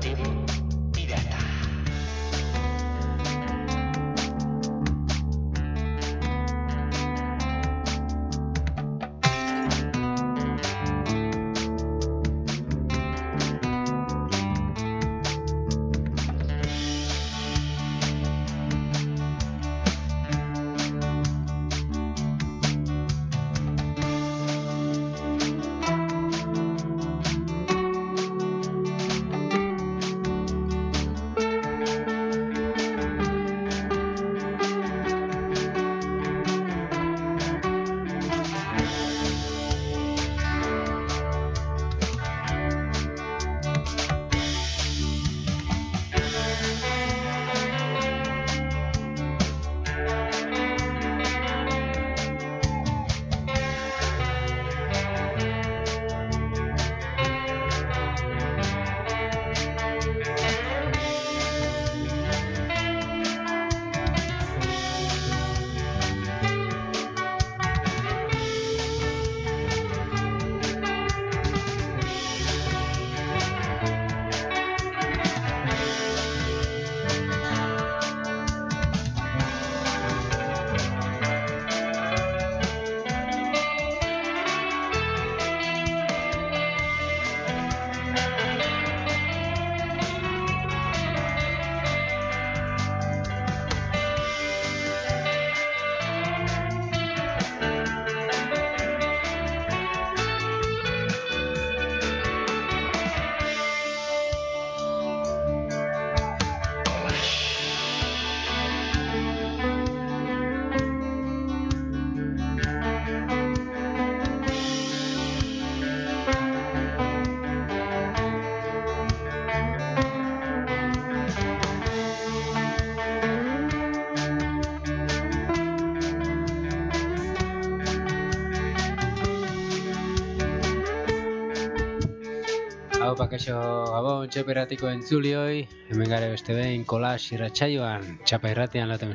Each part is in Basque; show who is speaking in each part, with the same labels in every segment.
Speaker 1: Kaixo, gabon, txapa irratiko entzulioi, hemen gare beste behin kolas irratsaioan, txapa irratian laten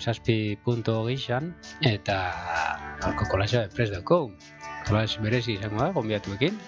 Speaker 1: 7.6an, eta gaurko kolasoa prest dauko, kolas berezi izango da, gonbiatuekin,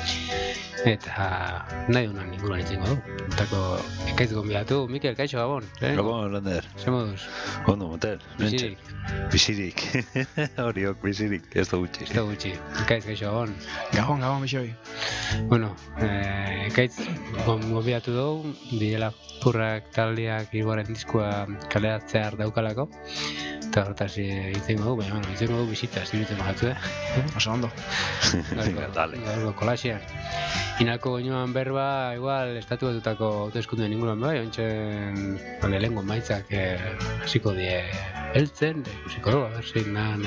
Speaker 1: eta nahi dunan inguruan itzengo du, entako ekaitz gonbiatu, Mikel, kaixo, gabon,
Speaker 2: Gabon, Lander.
Speaker 1: Ze moduz?
Speaker 2: Ondo, motel.
Speaker 1: Bizirik.
Speaker 2: Bizirik. Horiok, bizirik, ez da gutxi.
Speaker 1: Ez da gutxi, ekaitz, kaixo, gabon.
Speaker 3: Gabon, bixoi.
Speaker 1: Bueno, ekaitz gonbiatu dugu, direla purrak taldeak igoaren diskoa kaleratzear daukalako, eta horretaz itzengo dugu, baina itzengo dugu bizita, zirutzen mahatzu,
Speaker 3: Oso ondo.
Speaker 1: Gaurko kolaxean. Inako goinoan berba, igual, estatu batutako autoeskunduen inguruan bai, ontsen lehengo maitzak hasiko die heltzen, ikusiko dugu, zein dan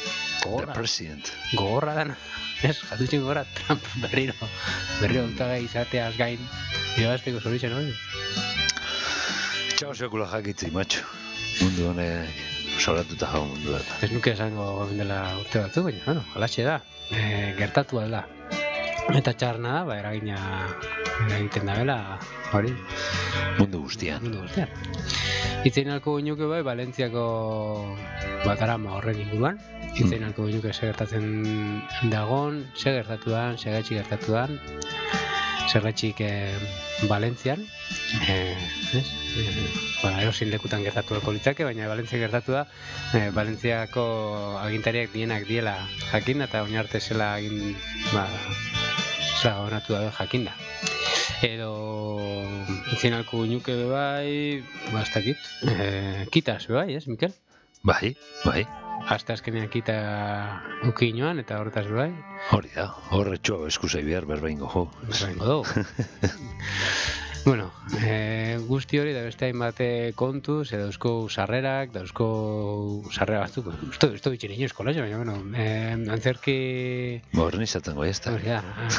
Speaker 1: gogorra dana. Ez, jatutzen gora, Trump berriro hautagai izateaz gain, irabazteko zoritzen hori.
Speaker 2: Txau sekula jakitzi, macho. Mundu honek sobratuta jau mundu eta.
Speaker 1: Ez nuke esango dela urte batzu, baina, bueno, alaxe da, gertatu alda. Eta txarna da, eragina egiten da bela, hori.
Speaker 2: Mundu guztian.
Speaker 1: Itzein alko ginuke bai, Valentziako batarama horren inguruan. Itzein alko ginuke ze gertatzen dagon, ze gertatu dan, ze gaitxik gertatu dan, ze gaitxik Valentzian. Erosin lekutan gertatu alko litzake, baina Valentzia gertatu da, Valentziako agintariak dienak diela jakinda, eta oinarte zela egin, zela honatu da jakinda. Edo itzien alko ginuke bebai, bastakit, kitaz bebai, ez, Mikel?
Speaker 2: Bai.
Speaker 1: Hasta azkenean kita uki inoan, eta horretaz bebai.
Speaker 2: Hori da, horretxoa eskusei behar berbaingo jo.
Speaker 1: Berbaingo dugu. Bueno, guzti hori da beste hainbat kontuz, edo eusko sarrerak, da eusko sarrera batzuk, esto bitxen ino eskola, baina, bueno, antzerki...
Speaker 2: Modernizatzen goi ez da.
Speaker 1: Hori da,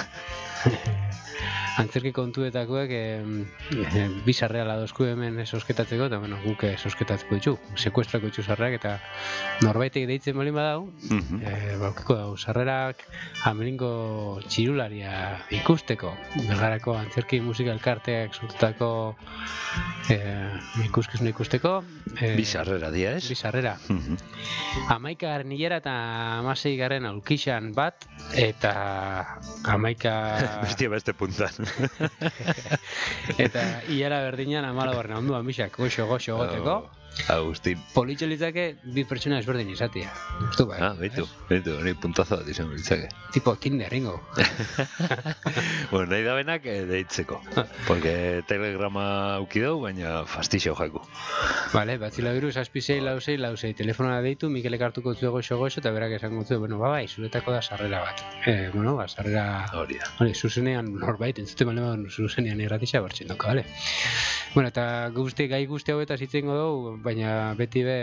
Speaker 1: antzerki kontuetakoek bi sarrera ladozku hemen sosketatzeko, eta bueno, guk sosketatzeko ditu, sekuestrako ditu sarrerak, eta norbaitek deitzen balin badau, baukiko dau, sarrerak Ameringo txirularia ikusteko, Bergarako antzerki musika elkarteak sortutako ikuskizuna ikusteko.
Speaker 2: Bi sarrera dia, ez?
Speaker 1: Bi sarrera. 11. hilera eta 16. aulkixan bat, eta 11...
Speaker 2: Bestia beste puntan.
Speaker 1: Eta iara berdinan 14 onduan bisak goxo goteko.
Speaker 2: Agustin.
Speaker 1: Politxo litzake bi pertsona ezberdin izatea. Ustu bai.
Speaker 2: Beitu, hori puntazo bat izango litzake.
Speaker 1: Tipo Tinder, ringo.
Speaker 2: Bueno, nahi da benak deitzeko. Porque telegrama auki dau, baina fastixo jaku.
Speaker 1: Vale, batzila biru, 6 telefonara deitu, Mikelek hartuko zu goxo, eta berak esango zu, bueno, bai, zuretako da sarrera bat. Bueno, sarrera...
Speaker 2: Hori da.
Speaker 1: Hori, zuzenean norbait, entzute malean zuzenean irratisa bertxen doka, bale? Bueno, eta gai guzti hauetaz hitzengo dugu, baina beti be,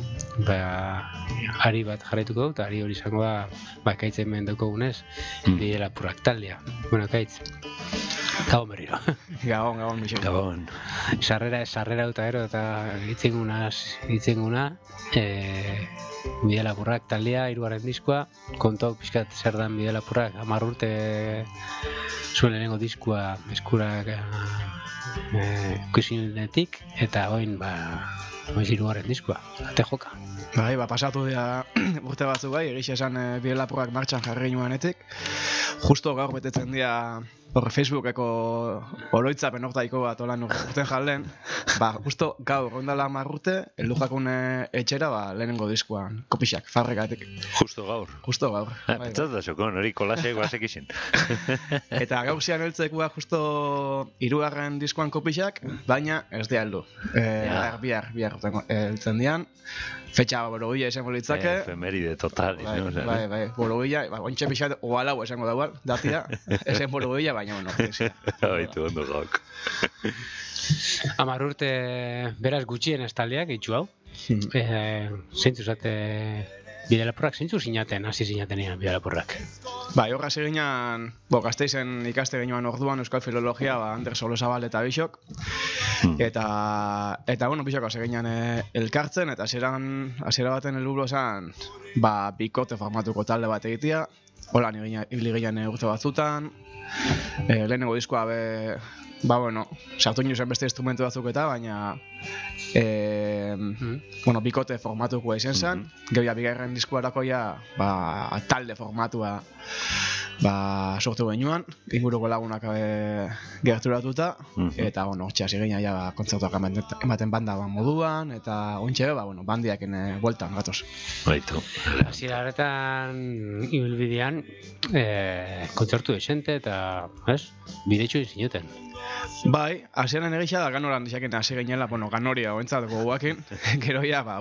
Speaker 1: ari bat jarraituko dugu, eta ari hori izango da, kaitzen mehen daukogunez, bidela purrak taldea. Bueno, kaitz, gabon berriro.
Speaker 3: Gabon, Michel.
Speaker 2: Gabon.
Speaker 1: Sarrera dut gero, eta hitzenguna, bidela purrak taldea, 3. diskoa, kontu pixkat zer dan bidela purrak, 10 urte zuen lehenengo diskoa eskurak kusinetik, eta oin, 3. diskoa, ate joka.
Speaker 3: Bai, pasatu dira urte batzuk bai, egixe esan bidela purrak martxan jarri nuanetik. Justo gaur betetzen dira Facebookeko oroitzapen hortaiko bat olan urten jalden, justo gaur ondala 10 urte, heldu jakun etxera lehenengo diskoan, kopixak, farrekatik.
Speaker 2: Justo gaur.
Speaker 3: Pentsatu
Speaker 2: da zokon, hori kolaseak basek izin.
Speaker 3: Eta gaur zian heltzekua justo 3. diskoan kopixak, baina ez di heldu. Bihar heltzen dian. Fetxa borogia esango litzake.
Speaker 2: Efemeride total.
Speaker 3: Bai, borogia, ontxe pixat oalau esango dagoa, datia, esen borogia, baina bueno.
Speaker 2: Baitu, ondo gauk.
Speaker 3: 10
Speaker 1: urte beraz gutxien estaldeak, itxu hau. Zeintzu zate bidelaporrak, zeintzu hasi zinatenean bidelaporrak?
Speaker 3: Bai, horra seginan, Gasteizen ikaste genuan orduan Euskal Filologia, Ander Solozabal eta Bixok. Eta bueno, Bixok seginan elkartzen, eta hasiera baten helburu esan, bikote formatuko talde bat egitea. Holan ibili ginen urte batzutan. Lehenengo diskoa sartu zen beste instrumentu batzuk eta, baina bikote formatukoa izan zen. Gero bigarren diskoarako talde formatua sortu genuan, inguruko lagunak gerturatuta, eta hasi ginen kontzertuak ematen banda moduan, eta ontxe bandiaken bueltan gatoz.
Speaker 2: Baitu.
Speaker 1: Hasiera horretan ibilbidean kontzertu esente eta bidetxo zinuten.
Speaker 3: Bai, hasieran egixa da ganoran dixaken hasi ginela, ganoria oentzat goguakin, gero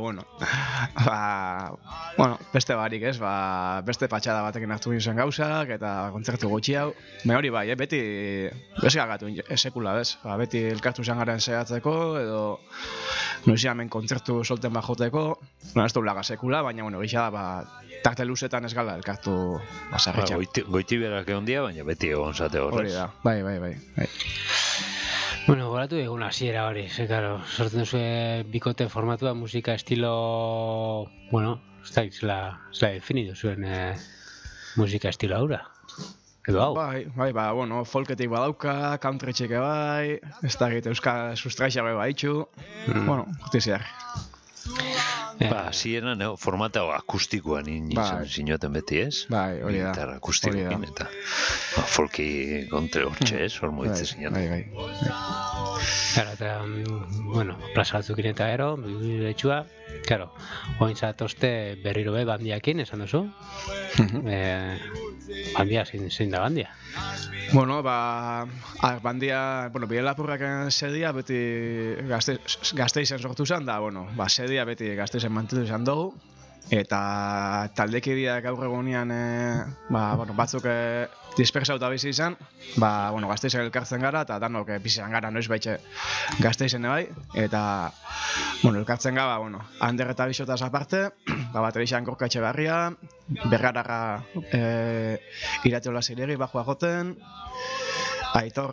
Speaker 3: beste barik ez, beste patxada batekin hartu ginen gauzak, eta kontzertu gutxi hau. Hori bai, beti bezgagatu esekula bez, beti elkartu izan garen zehatzeko, edo noizi hemen kontzertu solten bajoteko, ez du laga sekula, baina egixa da, tarte luzetan ez gala elkartu basarritxa.
Speaker 2: Goiti berak egon dia, baina beti egon zate horrez.
Speaker 3: Hori da, bai.
Speaker 1: Bueno, goratu egun hasiera hori, sortzen duzue bikote formatua, musika estilo, ez da definitu zuen musika estilo haura, edo hau?
Speaker 3: Bai, folketik badauka, country txeke bai, ez da egite euskal sustraixa bai baitxu, gutiziar.
Speaker 2: Hasieran formata akustikoan zinioten beti ez?
Speaker 3: Bai, hori da.
Speaker 2: Gitarra akustikoekin eta folki kontre hortxe ez, hor moitze zinioten.
Speaker 3: Bai.
Speaker 1: Eta, plaza batzukin eta ero, bidetxua, ointzat oste berriro bandiakin, esan duzu? Bandia, zein da bandia?
Speaker 3: Bandia, bidelaporrak sedia beti Gasteizen sortu zen, da, sedia beti Gasteizen mantendu izan dugu. Eta taldekideak gaur egunean batzuk dispersauta bizi izan, Gasteizen elkartzen gara, eta danok bizi izan gara noiz baitxe Gasteizen bai, eta elkartzen gara, Ander eta Bixotaz aparte, baterixan Gorka Etxebarria, Bergarara Iratiola Zilegi bajua joten, Aitor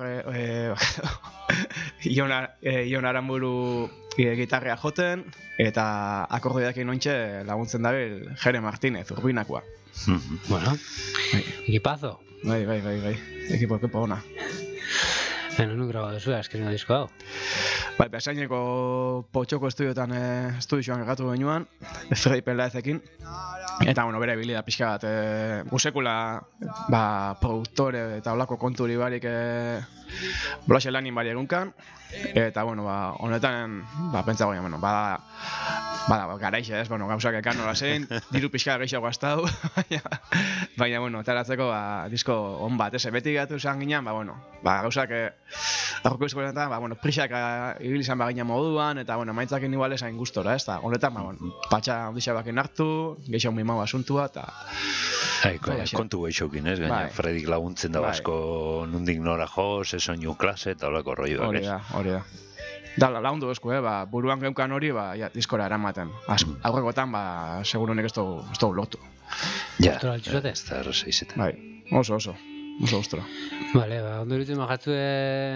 Speaker 3: Ion Aramburu gitarrea joten, eta akordeakin ontxe laguntzen dabil Jere Martínez, Urbinakoa.
Speaker 1: Ekipazo.
Speaker 3: Bai, ekipo ona.
Speaker 1: Nun grabatu duzu, azkeneko disko hau.
Speaker 3: Bai, Beasaineko Potxoko estudiotan estudioan gatu genuan, Freddy Pelaezekin. Eta, bueno, bere bilida pixka bat, gusekula, produktore eta olako konturi barik bolaxe lanin bari egunkan. Eta, bueno, honetan, pentsa goian, bueno, bada garaixe ez, bueno, gauzak ekan nola zein, diru pixka gehiago gaztau, baina, bueno, taratzeko, disko on bat, beti gatu izan ginen, bueno, gauzak, aurko izkoenetan, bueno, prisak ibili izan bagina moduan, eta, bueno, maitzakin igual esain gustora, ez, honetan, bueno, patxa ondixea bakin hartu, gehiago mimau asuntua, eta...
Speaker 2: Kontu geixokin, ez, gaina, Fredik laguntzen da basko nundik nora jo, sesoinu klase, eta holako rolloak, ez?
Speaker 3: Hori da. Da, lagundu esku, buruan geukan hori, diskora eramaten. Aurrekotan, seguro honek ez dugu lortu.
Speaker 2: Ja, ez da erreza izaten.
Speaker 3: Bai, oso gustora.
Speaker 1: Bale, ondo irutu majatzue...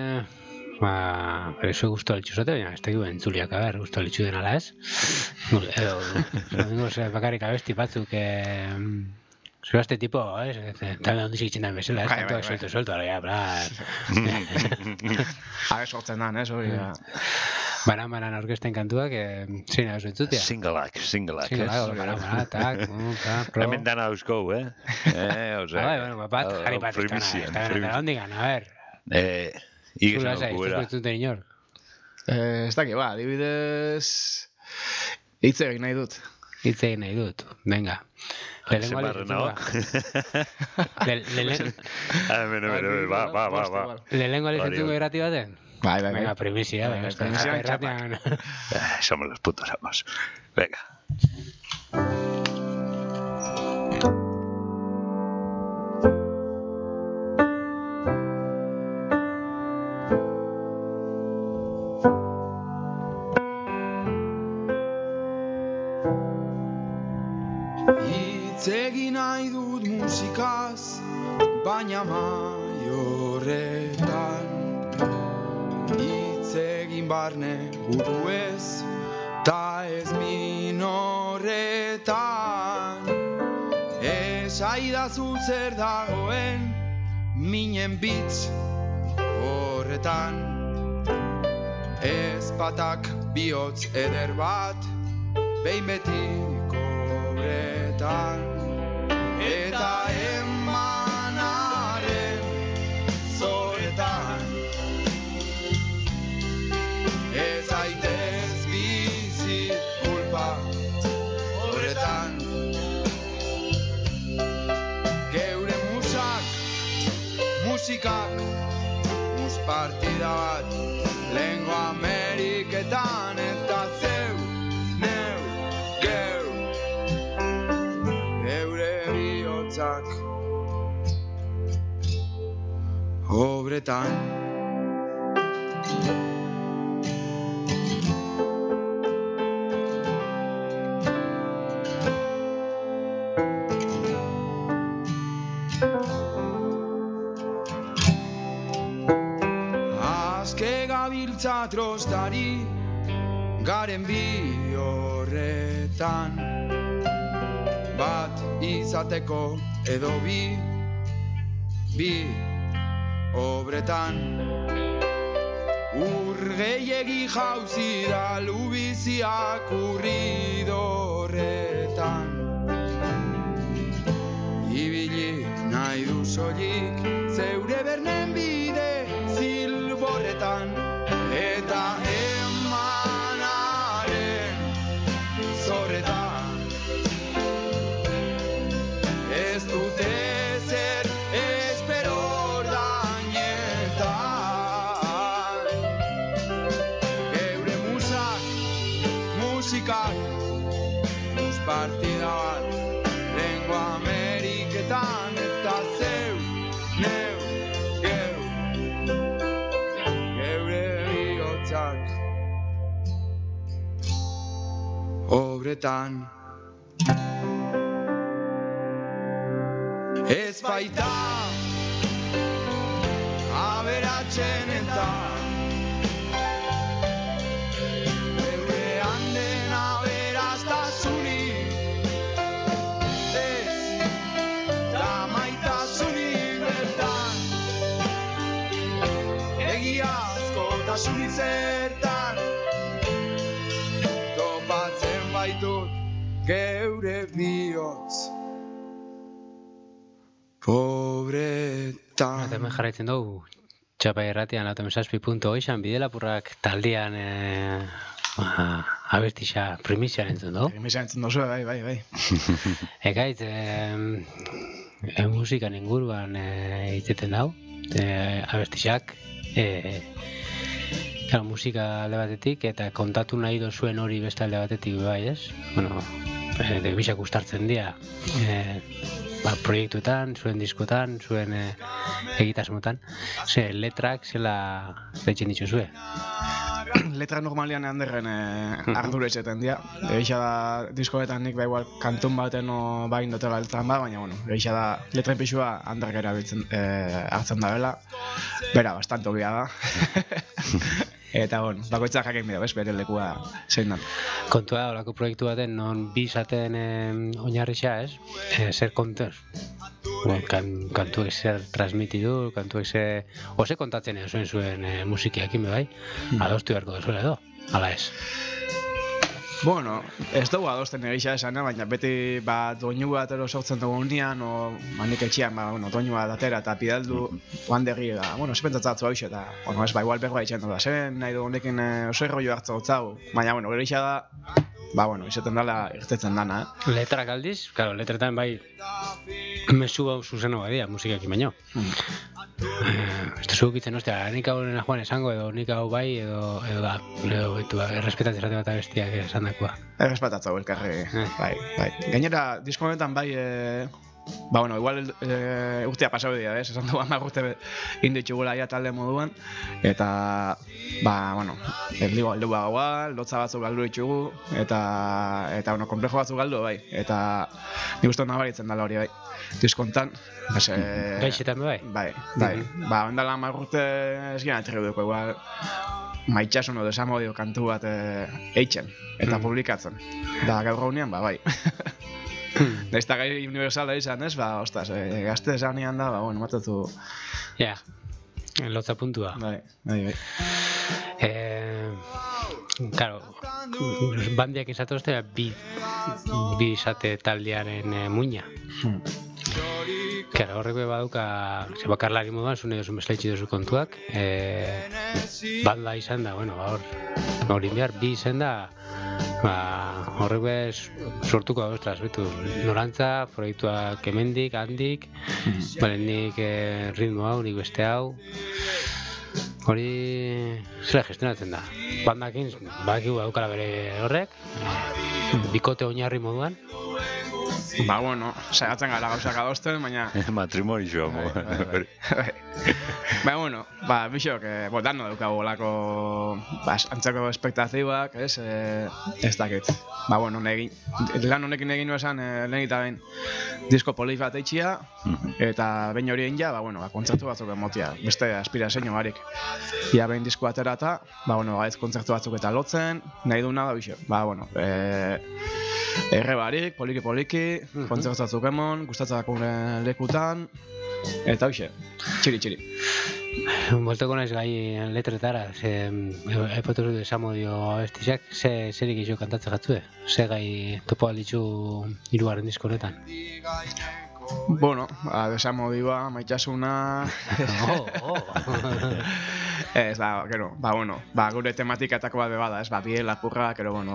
Speaker 1: Pero eso guztu altxuzote, baina ez tekibu entzuliak, guztu altxu den ala ez. Edo, bakarrik abesti batzuk... Zura este tipo, talde ondizik itxendan bezala, kantuak suelto, ara,
Speaker 3: sortzen dan, hori.
Speaker 1: Banan orkesten kantuak, zein hau zuentzutia?
Speaker 2: Singalak,
Speaker 1: tak, pro.
Speaker 2: Hemen dana dauzkou,
Speaker 1: Bat, jarri bat izkana, ondigan, a ber.
Speaker 2: Igesen hau guera.
Speaker 1: Zuten inor.
Speaker 3: Ez daki, adibidez, hitz egin nahi dut. Venga.
Speaker 1: Lehenengo alizentuko irrati baten?
Speaker 3: Bai.
Speaker 1: Venga, primizia.
Speaker 3: Irratian.
Speaker 2: Somos los putos amos. Venga.
Speaker 4: Egin nahi dut musikaz, baina maiorretan. Hitz egin barne buruez, ta ez minorretan. Esaidazu zer dagoen, minen bitz horretan. Ez batak bihotz eder bat, behin betiko obretan. Eta emanaren zoretan ez aitez bizi kulpa horretan. Geure musikak partida bat lehengo Ameriketan eta zeu, neu, geu geure bihotzak obretan. Gabiltza trostari garen bi horretan, bat izateko edo bi obretan. Ur gehiegi jauzi da lubiziak urridorretan, ibili nahi du soilik zeure bernen bide zilborretan. Eta emanaren zorretan ez dute zer espero ordanietan. Geure musikak mus partida bat lehengo Ameriketan eta zeu, neu, geu obretan. Ez baita aberatsen eta eurean den aberastasunik ez da maitasunik bertan. Egia Iazkotasun zertan topatzen baitut geure bihotz pobretan.
Speaker 1: Eta hemen jarraitzen dugu Txapa Irratian 97.8 Bidelapurrak taldean abestixa primizia entzun dugu.
Speaker 3: Primizia entzun dugu, bai.
Speaker 1: Ekaitz, musikan inguruan itzeten dau, abestixak, musika alde batetik, eta kontatu nahi dozuen hori beste alde batetik bai, ez? Bueno, bisak ustartzen dira, proiektuetan, zuen diskotan, zuen egitasmotan, letrak zela deitzen dituzue.
Speaker 3: Letra normalian handerren ardura etxeten dira. Egixa da, diskoetan nik igual kantun baten bain dutela letran baina bueno, egixa da, letren pixua handerk erabiltzen hartzen da bela. Bera, bastante obia da. Eta bueno, bakoitzak jakin bida, bere lekua zein dan.
Speaker 1: Kontua da, olako proiektu baten non bi izaten oinarrixa, ez? Zer kontuz? Kantuek zer transmitidu, kantuek zer... Ose kontatzen zuen musikiakin bai? Adostu beharko duzuela edo, ala ez?
Speaker 3: Bueno, ez dugu adosten egixa esana, baina beti doinu bat sortzen dugu unian, nik etxian, doinu bat atera eta pidaldu oandegi, sepentzatzatzu hau eta, ez igual berroa itxen da, zen nahi dugu honekin oso erroi hartza gotzau, baina, gero egixa da, izaten dela irtetzen dana,
Speaker 1: Letrak aldiz, letretan bai, mesu hau zuzeno badia, musikakin baino. Ez duzu gitzen, nik hau nena joan esango, edo nik hau bai, edo errespetatzen zerate bat abestiak esan dakoa.
Speaker 3: Errespetatzau elkarri, bai. Gainera, disko honetan bai, igual urtea pasau dira, esan du 10 urte inditxugula ja talde moduan, eta, heldu gaua, lotza batzuk galdu ditugu, eta, komplejo batzuk galdu, bai, eta nik uste nabaritzen dela hori, bai, diskontan.
Speaker 1: Gaixetan bai?
Speaker 3: Bai, ondala 10 urte ez gina atrebuduko, igual, maitxasun edo esamodio kantu bat eitzen, eta publikatzen, da gaur gaunean, bai. Naizta gai universala izan, ez? Ostras, gazte esanean da, matatu...
Speaker 1: Ja, lotza puntua.
Speaker 3: Bai.
Speaker 1: Claro, bandiak izatozte bi izate taldearen muina. Claro, horreko baduka, bakarlari moduan, zune dozun bezlaitzi dozu kontuak, banda izan da, hori behar, bi izan da, horreko sortuko da, ostras, norantza, proiektuak hemendik, handik, nik ritmo hau, nik beste hau, hori zela gestionatzen da. Bandakin, badakigu daukala bere horrek, bikote oinarri moduan,
Speaker 3: saiatzen gara gauzak adosten, baina...
Speaker 2: Matrimonio,
Speaker 3: bixok, dano daukagu olako antzako espektazioak, ez dakit. Lan honekin egin esan lehen eta behin disko polit bat eitxia, eta behin hori egin ja, kontzertu batzuk emotia, beste aspirazio barik. Ia behin disko atera eta, gaiz kontzertu batzuk eta lotzen, nahi duna da bixok. Erre barik, poliki, kontzertu batzuk emon, gustatzen gure lekutan, eta hoxe, txiri.
Speaker 1: Bolteko naiz gai letretara, epotozu du esamodio abestixak, zerik izo kantatzen jatzue? Ze gai topo alditzu 3. disko honetan?
Speaker 3: Desamodioa, maitxasuna... Ez, gure tematikatako bat bebada, ez, biel apurra,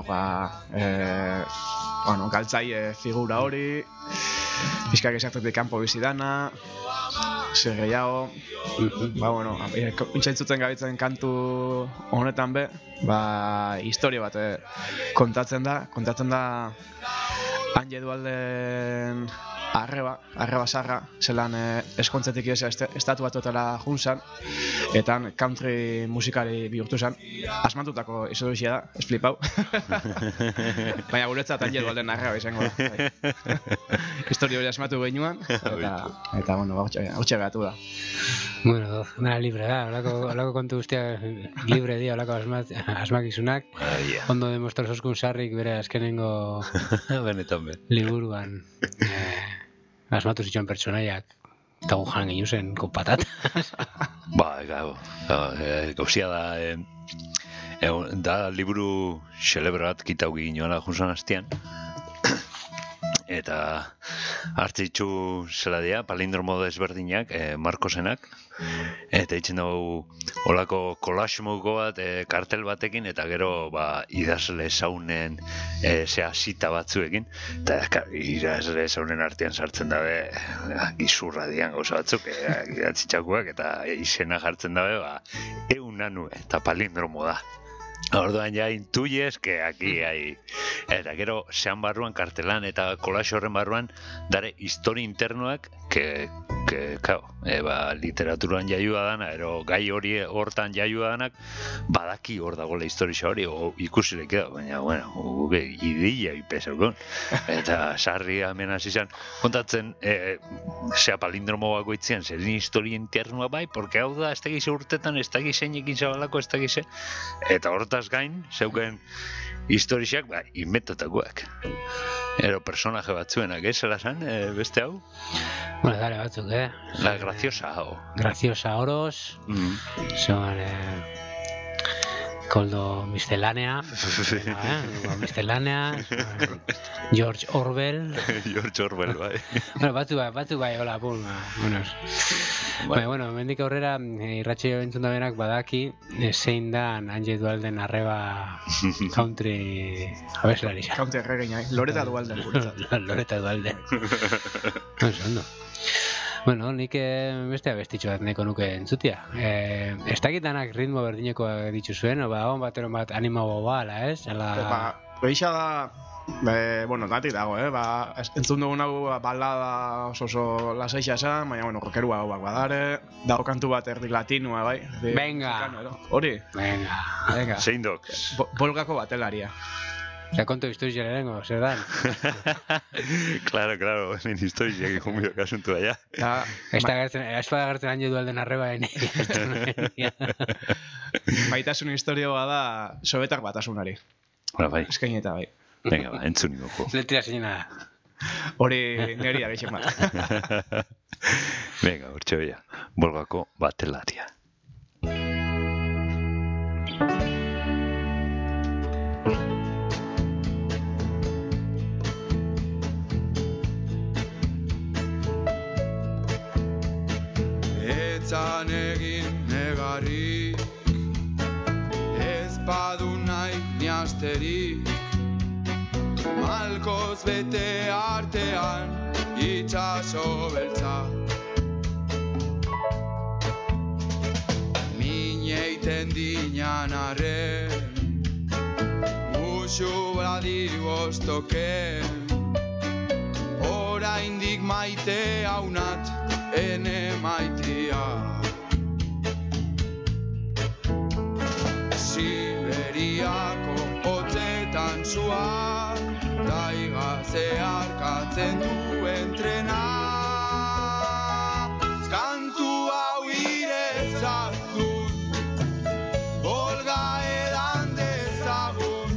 Speaker 3: galtzaile figura hori, pixkak esartetik kanpo bizidana, zer gehiago, intzaintzuten gabitzen kantu honetan be, historia bat kontatzen da Anje Dualden arreba sarra, zelan eskontzetik estatu batotela junzan, eta country musikari bihurtu zen, asmantutako izoduxia da, ez flipau. Baina guretzat Anje Dualden arreba izango da. Historia hori asmatu behinuan, eta hortxe behatu da.
Speaker 1: Nara libre da, holako kontu guztia libre dia, holako asmakizunak, ondo demostro zoskun sarrik bere azkenengo liburuan asmatu zituen pertsonaiak eta gujan ginen zen con patatas.
Speaker 2: Gauzia da, da liburu xelebre bat kitau ginoela junzan hastian, eta hartzitzu zela dira, palindromo desberdinak, Marcosenak, eta itzen dugu olako collage moduko bat, kartel batekin, eta gero idazle zaunen zea zita batzuekin, eta idazle zaunen artean sartzen dabe gizurra dian gauza batzuk, idatzitzakuak, eta izena jartzen dabe, eun anue, eta palindromo da. Orduan ja intuyes que aquí hay. Eta gero zean barruan kartelan eta collage horren barruan dare histori internoak que literaturan jaiua dana, ero gai hori hortan jaiua danak, badaki hor dagoela historia hori, o ikusirek edo, baina, guke idilla ipesokon. Eta sarri hemen hasi zen, kontatzen, zea palindromo bakoitzean, zerin historia internoa bai, porque hau da, ez tegize urtetan, ez tegize zeinekin zabalako, ez tegize, eta hortaz gain, zeuken historiak, inventatakoak. Ero personaje batzuenak, zela zen, beste hau?
Speaker 1: Bueno, dale batzuk,
Speaker 2: La graciosa,
Speaker 1: Graciosa Oros, son Koldo Miscelánea, George Orwell.
Speaker 2: George Orwell, bai.
Speaker 1: Batzuk bai, hola, pun, bueno, mendik aurrera, irratxeo entzun da benak badaki, zein da Anje Dualden arreba country abeslari.
Speaker 3: Country erregina, Loreta Dualden.
Speaker 1: Loreta Dualden. Ondo. Bueno, nik beste abestitxo bat neko nuke entzutia. Ez dakitanak ritmo berdineko ditzu zuen, on batero bat animago bala, ez?
Speaker 3: Beisa da, nati dago, entzun dugun hau balada oso lasaixa esan, baina, rockerua hau badare, dago kantu bat erdi latinua, bai?
Speaker 1: Venga!
Speaker 3: Hori?
Speaker 1: Venga!
Speaker 2: Zein doks?
Speaker 3: Bolgako batelaria.
Speaker 1: Eta konto historia lehenengo, zer dan?
Speaker 2: Claro, hemen historia egin bio kasuntu daia.
Speaker 1: Ez bada gertzen Anje Dualden arreba
Speaker 3: Baitasun historia bada sobetak batasunari.
Speaker 2: Bai.
Speaker 3: Eskaineta bai.
Speaker 2: Venga, entzun niko.
Speaker 1: Letria zeinena da.
Speaker 3: Hori neri da geixen bat.
Speaker 2: Venga, hortxe beha. Bolgako batelaria.
Speaker 4: Etzan egin negarrik, ez badu nahi niasterik, malkoz bete artean itxaso beltza. Mineiten dinan arren, musu badi bostoken, oraindik maite haunat ene maitia. Siberiako hotzetan zua, taiga zeharkatzen duen trena. Kantu hau iretzat dut, Volga edan dezagun,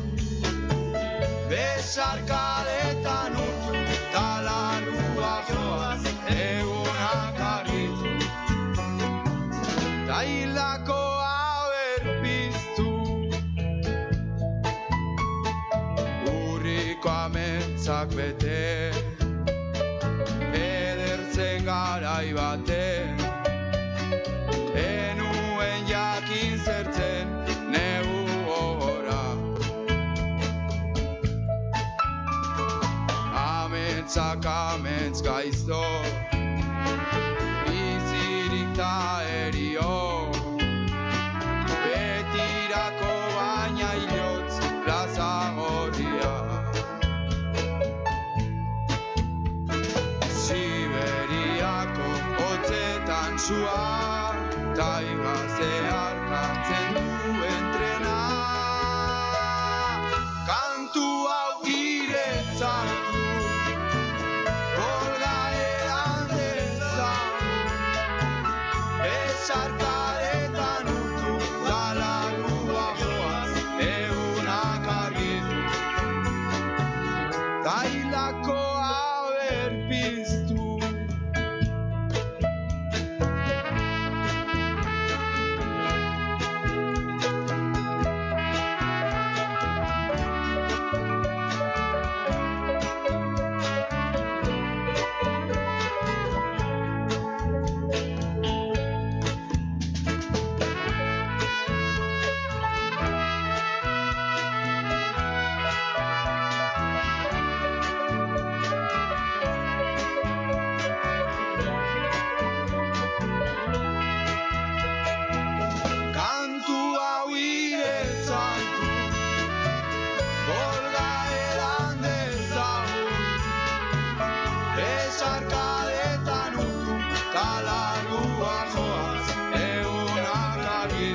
Speaker 4: besarkadetan ut, talarua joaz, egunak argitu. Tailako berpiztu, urriko ametzak bete, edertzen garai baten, enuen jakin zertzen negu gogora. Ametzak ametz gaizto, bizirik ta erio, betirako baina hilotz plaza gorria. Siberiako hotzetan zua, taiga zeharkatzen duen trena. Kantu hau iretzat dut, Volga edan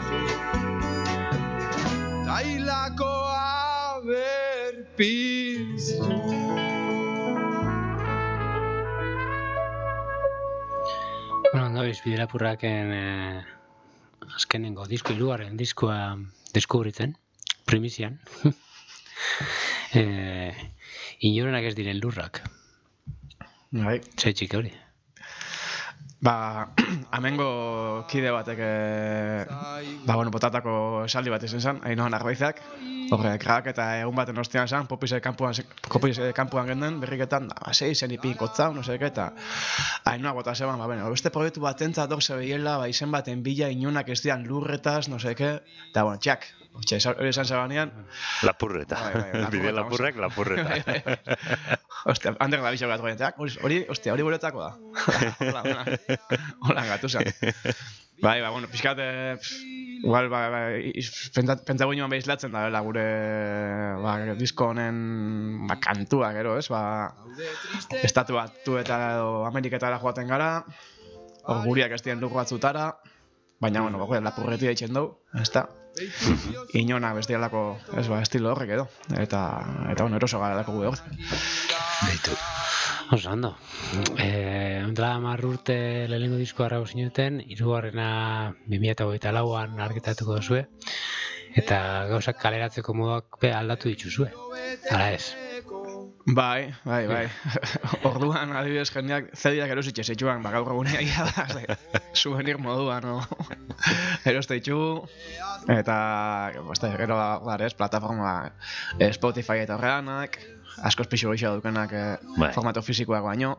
Speaker 4: Dailakoa berpiztu.
Speaker 1: Bueno, ondo Bidelaburraken azkenengo disko, hirugarren diskoa deskubritzen, primizian. Inorenak ez diren lurrak.
Speaker 3: Bai.
Speaker 1: Zaitxik hori.
Speaker 3: Amengo kide batek botatako esaldi bat izan zen, Ainhoa Narbaizak. Horre, krak eta egun baten ostean zen, popise kampuan genden, berriketan, sei zen ipin kotzau, no seke, eta Ainhoa bota zeban, beste proiektu bat entzat hor zebeiela, izen baten bila inonak ez dian lurretaz, no seke, eta txak, hori esan zebanean.
Speaker 2: Lapurreta, bide lapurrek, lapurreta.
Speaker 3: Ostia, handerra da bizau bat goieteak, hori boletako da. Hola, gatu zen. Pixkat, igual, pentsa guinuan behizlatzen da, gure disko honen kantua, gero, ez? Estatu Batuetara edo Ameriketara joaten gara, hor guriak ez dien lur batzutara, baina, lapurretia itxen dugu, ez da? Inona bestialako, estilo horrek edo, eta eroso gara dako gude hor.
Speaker 2: Beitu.
Speaker 1: Oso, ondo. Ondela 10 urte lehenengo diskoa arrago zinuten, hirugarrena 2024an argitatuko duzue, eta gauzak kaleratzeko moduak aldatu dituzue. Hala ez?
Speaker 3: Bai. Orduan, adibidez, jendeak zediak erositxe zituen, gaur egunean souvenir moduan, eroste ditu, eta, gero, plataforma Spotify eta horreanak, askoz pixu goxea dukenak formato fizikoak baino,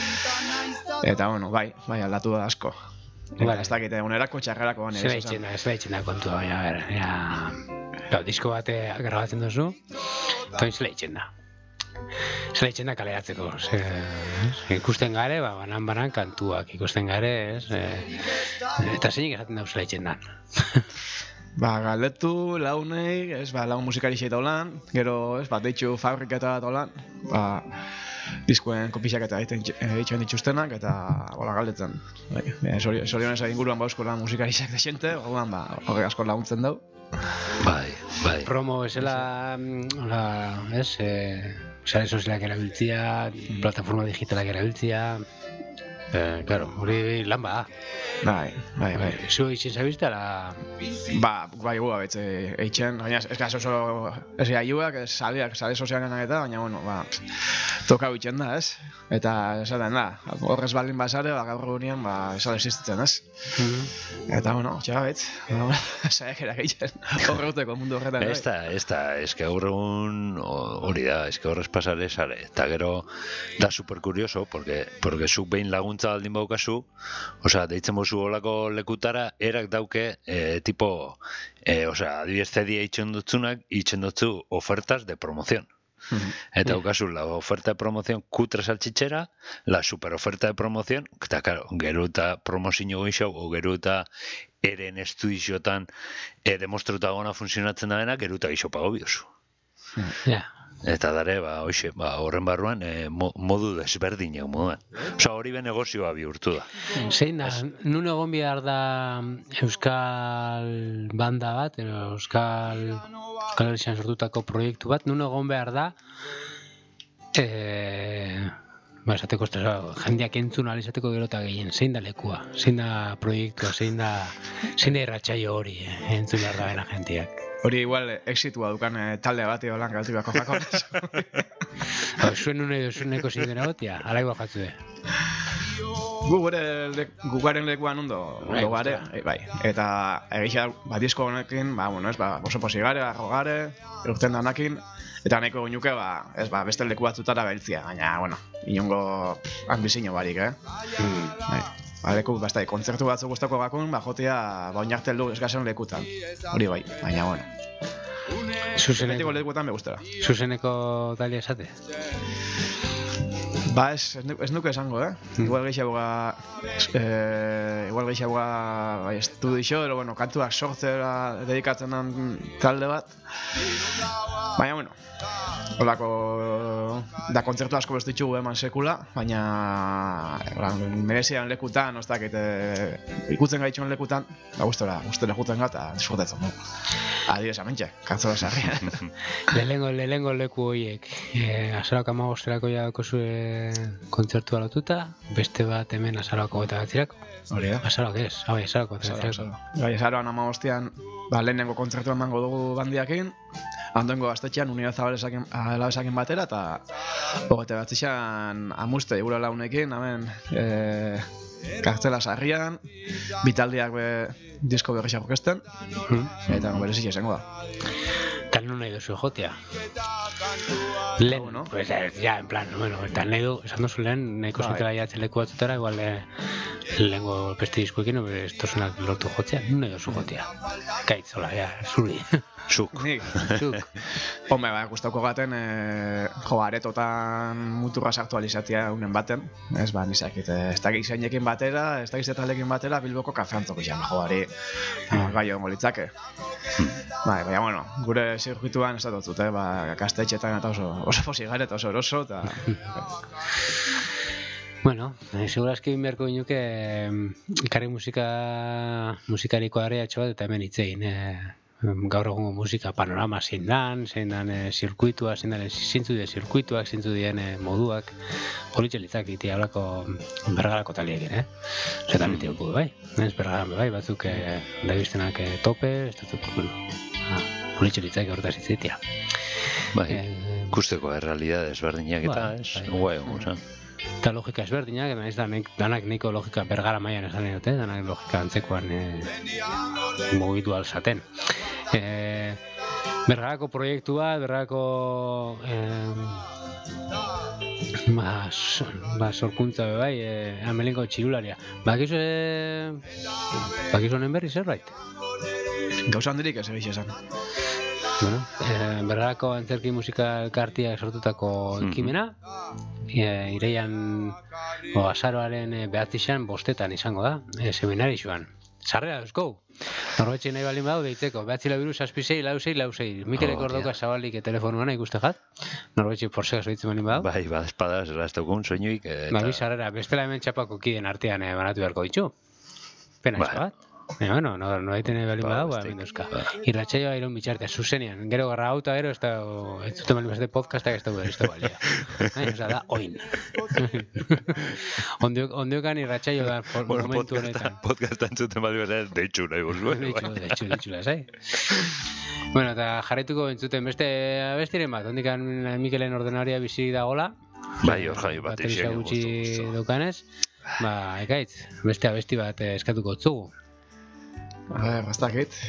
Speaker 3: eta, aldatu da asko. Ez dakite, unerako txarrerako baina.
Speaker 1: Zela kontua, baina, disko bat grabatzen duzu, eta zela itxen da kaleratzeko. Ikusten gare, banan kantuak ikusten gare, eta zeinik esaten dauz zela itxen dan.
Speaker 3: Galdetu launei, laun musikari xeita holan, gero, deitxu fabriketa bat holan, diskuen kopixak eta egiten dituztenak, eta galdetzen. Zorionez inguruan bauzko musikariak da xente, horrek asko laguntzen dau.
Speaker 2: Bai.
Speaker 1: Promo esela, sare sozialak erabiltzia, plataforma digitalak erabiltzia, hori lan bada.
Speaker 3: Bai.
Speaker 1: Zu eitzen zabizte, ala?
Speaker 3: Bai, betze eitzen, baina ez oso aiuak, sare sozialenak eta, baina, toka bitzen da, ez? Eta esaten da, horrez baldin basare, gaur egunean, esale existitzen, ez? Eta, txabait, saiak erageitzen, horreuteko mundu horretan.
Speaker 2: Ez da, gaur egun hori da, horrez pasare sare, eta gero da superkurioso, porque zuk behin laguntza baldin baukazu, deitzen bozu olako lekutara, erak dauke, adibidez zedia itxen dutzu ofertas de promoción. Eta daukazu la oferta de promoción kutre salchichera, la super oferta de promoción, eta claro, gero eta promozio geixau, gero eta eren estudiziotan demostruta gona funtzionatzen da dena, gero eta geixo pago biozu. Eta dare, horren barruan, modu desberdinak moduan. Hori be negozioa bihurtu da.
Speaker 1: Zein da, nun egon behar da euskal banda bat, euskal herrian sortutako proiektu bat, nun egon behar da, esateko jendeak entzun alizateko gero eta gehien, zein da lekua, zein da proiektua, zein da irratsaio hori entzun behar da bena jendeak.
Speaker 3: Hori igual exitua dukan talde bat edo lan galtu bako jakon.
Speaker 1: Zuen nuneko zinen egotia, ala igual jatzu de.
Speaker 3: Gugaren lekuan ondo gare, bai. Eta egisa disko honekin, oso posi gare, arro gare, urten da honekin, eta nahiko ginuke, beste leku batzutara beltzia, baina, inongo ambizino barik, Leku, kontzertu batzu guztako bakun, jotea, oinartel du eskasen lekutan. Hori bai, baina, betiko lekutan me gustara.
Speaker 1: Zuzeneko talia esate?
Speaker 3: Ba, ez nuke esango, Igual gehiagoa bai, estudixo, edo, bueno, kantuak sortzera dedikatzen den talde bat. Baina, bueno, holako, da kontzertu asko ez ditugu eman sekula, baina merezian lekutan, ez dakit, ikutzen gaitxon lekutan, da gustora juten gata, disfrutetzen du. Adibidez amentxe, kantzola sarrian.
Speaker 1: Lehenengo leku horiek, azarako 15-erako ja dakozue kontzertua lotuta, beste bat hemen azarako 29-erako.
Speaker 3: Hori da.
Speaker 1: Azarako ez, azarako 29-erako.
Speaker 3: Bai, azaroan 15-ean, lehenengo kontzertua emango dugu bandiakin, Andoengo gaztetxean Unidad Zabalesakin batera, eta 29an amuste, gure launekin, hemen kartzela sarrian, bitaldiak disko berriak aurkezten, eta berezik esango da.
Speaker 1: Eta non nahi duzu jotea? Lehen,
Speaker 3: no?
Speaker 1: Pues ya, en plan, bueno, eta nahi du, esan duzu lehen, nahiko zutela jatzen leku batzutara, igual lehengo beste diskoekin, ez tozunak lortu jotzea, non nahi duzu jotea? Kaitzola, ja, zuri.
Speaker 2: Zuk.
Speaker 1: Zuk.
Speaker 3: Hombre, gustauko gaten, aretotan muturra sartu alizatia unen baten, ez nizakit, ez dakik zeinekin batera, ez dakik zetalekin batera, Bilboko kafeantzok izan, joari, gai egon litzake. Baina, bueno, gure zirkuituan ez dut, gaztetxetan eta oso posigaret, oso eroso, eta...
Speaker 1: Bueno, segurazki beharko ginuke ekarri musikariko arreatxo bat eta hemen hitzein. Gaur egungo musika panorama zein dan zirkuitua, zeintzu dien zirkuituak, zeintzu dien moduak, politxelitzak itea holako bergarako taliekin, Zetan beti dugu, bai? Ez bergaran bai, batzuk daibiztenak tope, ez dut, politxelitzak horretaz hitzitea.
Speaker 2: Bai, ikusteko realidad ezberdinak eta ez, guai hongo,
Speaker 1: Eta logika ezberdinak, danak nahiko logika bergara mailan esan nahi dute, danak logika antzekoan mugitu alzaten. Bergarako proiektua, bergarako sorkuntza bai, amelenko txirularia. Bakizu honen berri zerbait?
Speaker 3: Gauza handirik ez egiz esan.
Speaker 1: Bueno, bergarako antzerki musika elkartiak sortutako ekimena, ireian azaroaren 9 bostetan izango da, seminarixoan. Sarrera duzko. Norbetxe nahi balin badu deitzeko, 946-66-66. Mikelek ordoka zabalik telefonuan ikuste jat. Norbetxe porsega zoitzen balin badu.
Speaker 2: Bai, espada, zerraztukun soinuik.
Speaker 1: Bi sarrera, bestela hemen txapako kiden artean banatu beharko ditu. Pena ez bat. Bueno, no daiten balin badu, hemen duzka. Irratsaioa iron bitxartea, zuzenean. Gero garra auta, gero, ez dute balin beste podcastak ez da balia. Osa da, oin. Ondiokan irratsaio da momentu honetan.
Speaker 2: Podcastan zuten balin beste, deitxu nahi bozue.
Speaker 1: Deitxu, lasai. Bueno, eta jarretuko entzuten beste abestiren bat, ondikan Mikelen ordenaria bizi dagola.
Speaker 2: Bai, hor jai bat
Speaker 1: bateria gutxi daukanez. Ekaitz, beste abesti bat eskatuko tzugu.
Speaker 3: Bastakit.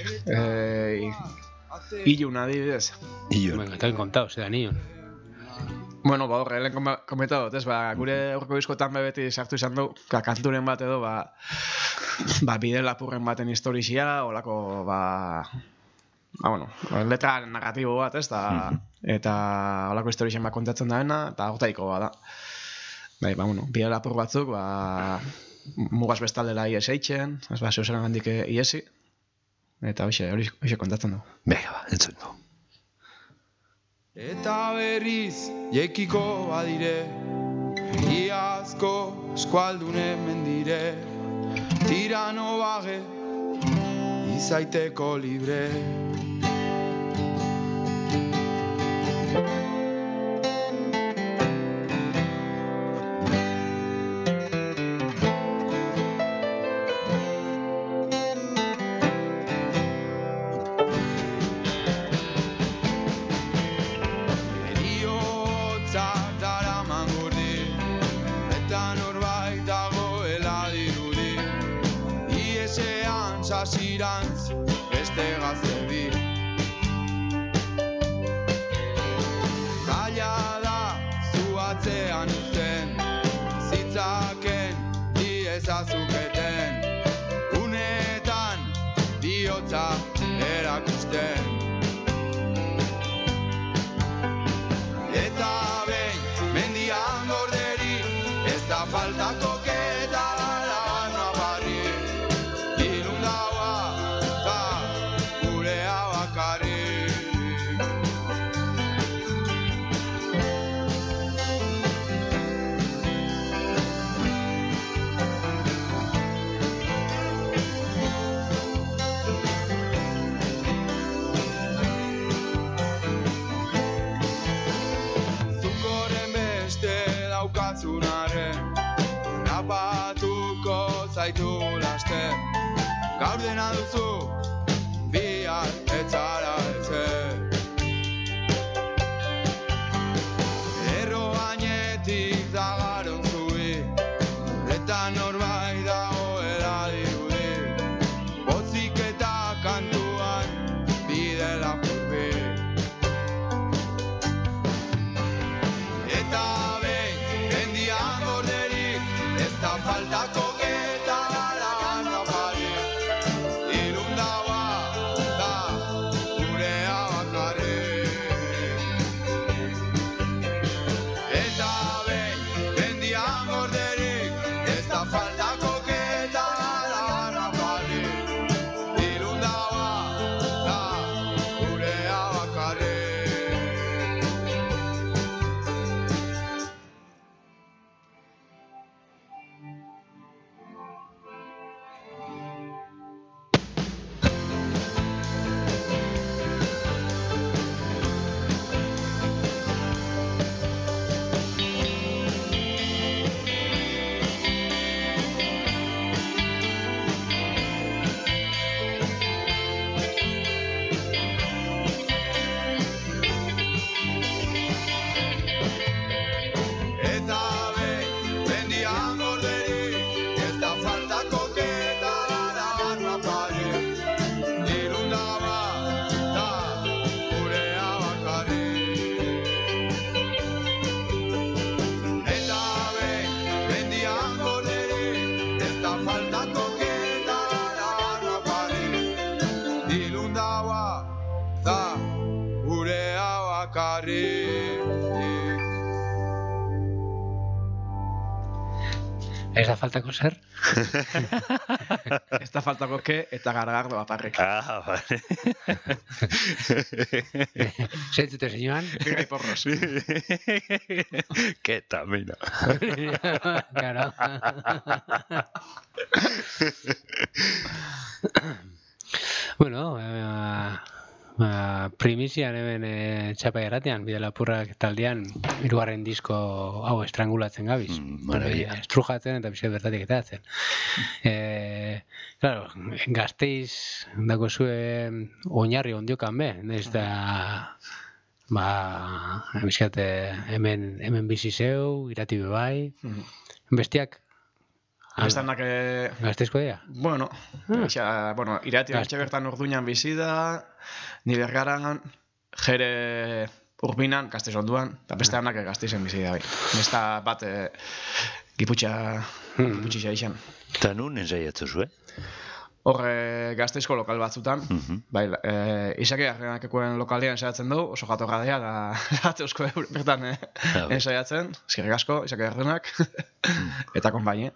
Speaker 3: Ilun adibidez.
Speaker 2: Ilun.
Speaker 1: Venga, ten kontao, zedan ilun.
Speaker 3: Bueno, horre, lehen komentatu dut, gure aurreko diskotan beti sartu izan du, kanturen bat edo, bide lapurren baten historizia, holako, letra narratibo bat, eta holako historizien bat kontatzen daena, eta hortaiko da. Bide lapur batzuk, mugaz bestaldela ies eitzen, zeuzeran handik iesi, eta hori kontatzen du.
Speaker 2: Bega, entzun du.
Speaker 4: Eta berriz jekiko badire, iazko eskualdunen mendire, tirano bage, izaiteko libre. Sasirantz beste gazte bi zaila da zu atzean uzten zitzaken diezazuketen unetan bihotza erakusten eta behin mendian gorderi zaitu laster. Gaur dena duzu, bihar etzara etzer. Erro gainetik dagaron zubi, eta norbait dagoela dirudi. Pozik eta kantuan bide lapurbi. Eta behin, mendian gorderik, ez da faltako geta garagan rapari. Ilundaua da gurea bakarrik. Eta behin, mendian gorderik, ez da faltako geta garagan rapari. Ilundaua da gurea bakarrik. Eta behin, mendian gorderik, ez da faltako geta garagan rapari. Ilundaua da gurea bakarrik. Eta behin, mendian gorderik, ez da faltako geta garagan rapari. Ilundaua da gurea bakarrik.
Speaker 1: Ez da faltako zer?
Speaker 3: Ez da faltako ke eta gargardo baparrik.
Speaker 2: Vale.
Speaker 1: Zentzute zinuan?
Speaker 3: Birrai porros.
Speaker 2: Keta, mira.
Speaker 1: Claro. Bueno, primizian hemen txapa irratian, Bide Lapurrak taldean, 3. disko hau estrangulatzen gabiz.
Speaker 2: Maravilla.
Speaker 1: Estrujatzen eta bizet bertatik etatzen. Claro, Gasteiz dako zuen oinarri ondiokan be, ez da bizet hemen bizi zeu, irati bebai, bestiak
Speaker 3: Bestanak,
Speaker 1: Gasteizko dira?
Speaker 3: bueno, irati bertxe bertan Orduñan bizi da, ni Bergaran, Jere Urbinan, Gasteiz onduan, eta beste hanak Gasteizen bizi da. Besta bat Giputxia izan.
Speaker 2: Eta nun ensaiatzu zu,
Speaker 3: Hor Gasteizko lokal batzutan, bai, Isake Arrenakekoen lokalean ensaiatzen du, oso jatorra dira, da Gatzeusko bertan ensaiatzen, eskerrik asko, Isake Arrenak, eta konpainia.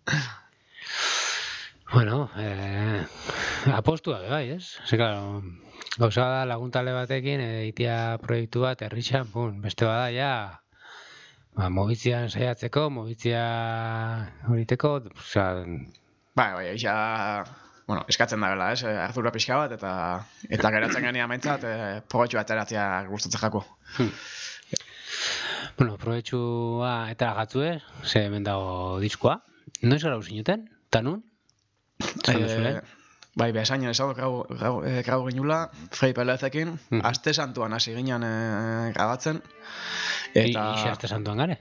Speaker 1: Bueno, apostua bai, ez? Ze, claro, gauza da laguntale batekin, itia proiektu bat, erritxan, beste bada, ja, mobitzian saiatzeko, mobitzia horiteko, oza...
Speaker 3: Bai, eskatzen da bela, ez? Ardura pixka bat, eta geratzen genia mentzat, progetxu ateratzea gustatzen jako.
Speaker 1: Bueno, progetxua eta gatzue, ze hemen dago diskoa. Noiz gara usinuten? Tanun?
Speaker 3: Bai, behasaino ez grau ginula, Frei Pelezekin, aste santuan hasi ginen grabatzen.
Speaker 1: Eta... Ixe aste santuan gare?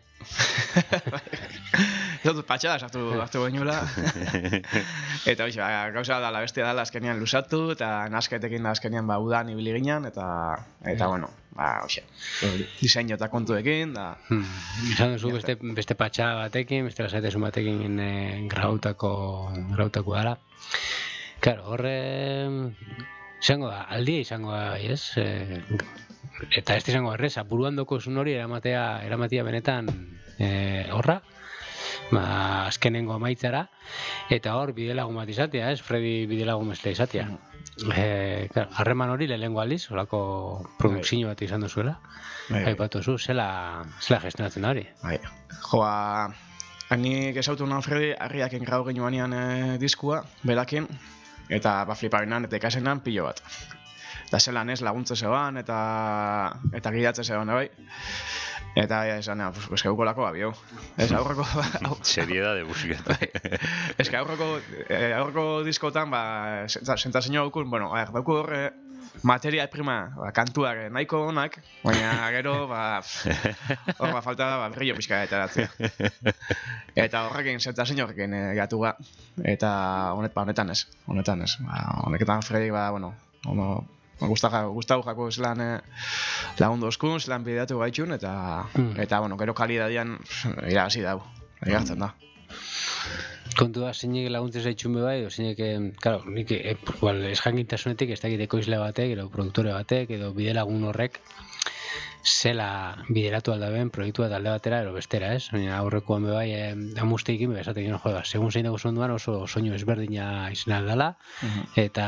Speaker 3: Ez dut patxada hartu ginula. Eta gauza dala, bestia dala azkenian lusatu, eta nasketekin da azkenian udan ibili ginen, eta bueno, diseinu eta kontuekin, da...
Speaker 1: Izan duzu beste patxada batekin, beste lasaitesun batekin grautako dara. Claro, horre... Izango da, aldia izango da, ez? Eta ez izango erreza, buruan dokuzun hori eramatia benetan horra, azkenengo amaitzara, eta hor bidelagun bat izatea, ez? Fredi bidelagun beste izatea. Harreman hori lehengo aldiz, horako produkzio bat izan duzuela. Aipatu zu, zela gestionatzen da hori.
Speaker 3: Joa, hanik esautu nahan Fredi, harriaken grau genuanean diskua, berakin, eta flipabenan eta ikasenan pilo bat. Eta zelan ez laguntze zeban eta gidatze zeban, bai. Eta esan, pues gaukolako abio. Ez aurreko...
Speaker 2: Seriedade musiketan.
Speaker 3: Ez que aurreko diskotan, sentazio haukun, bueno, dauku horre materia prima, kantuak nahiko onak, baina gero, hor falta brillo pixka etaratzea. Eta horrekin, sentazio horrekin gatu ba. Eta honetan ez. Honeketan Fredrik, bueno, Gustau jako zelan lagundu oskun, zelan bideatu gaitxun, eta bueno, gero kalidadian irabazi dau, egartzen da.
Speaker 1: Kontua zeinek laguntzen zaitxun bebai, zeinek, claro, nik esjangintasunetik ez dakit ekoizle batek, edo produktore batek, edo bidelagun horrek, zela bideratu aldaben proiektu bat alde batera, edo bestera, ez? Aurrekoan bebai, amusteikin, esatek gino, joda, segun zein dago zonduan oso soinu ezberdina izan aldala, eta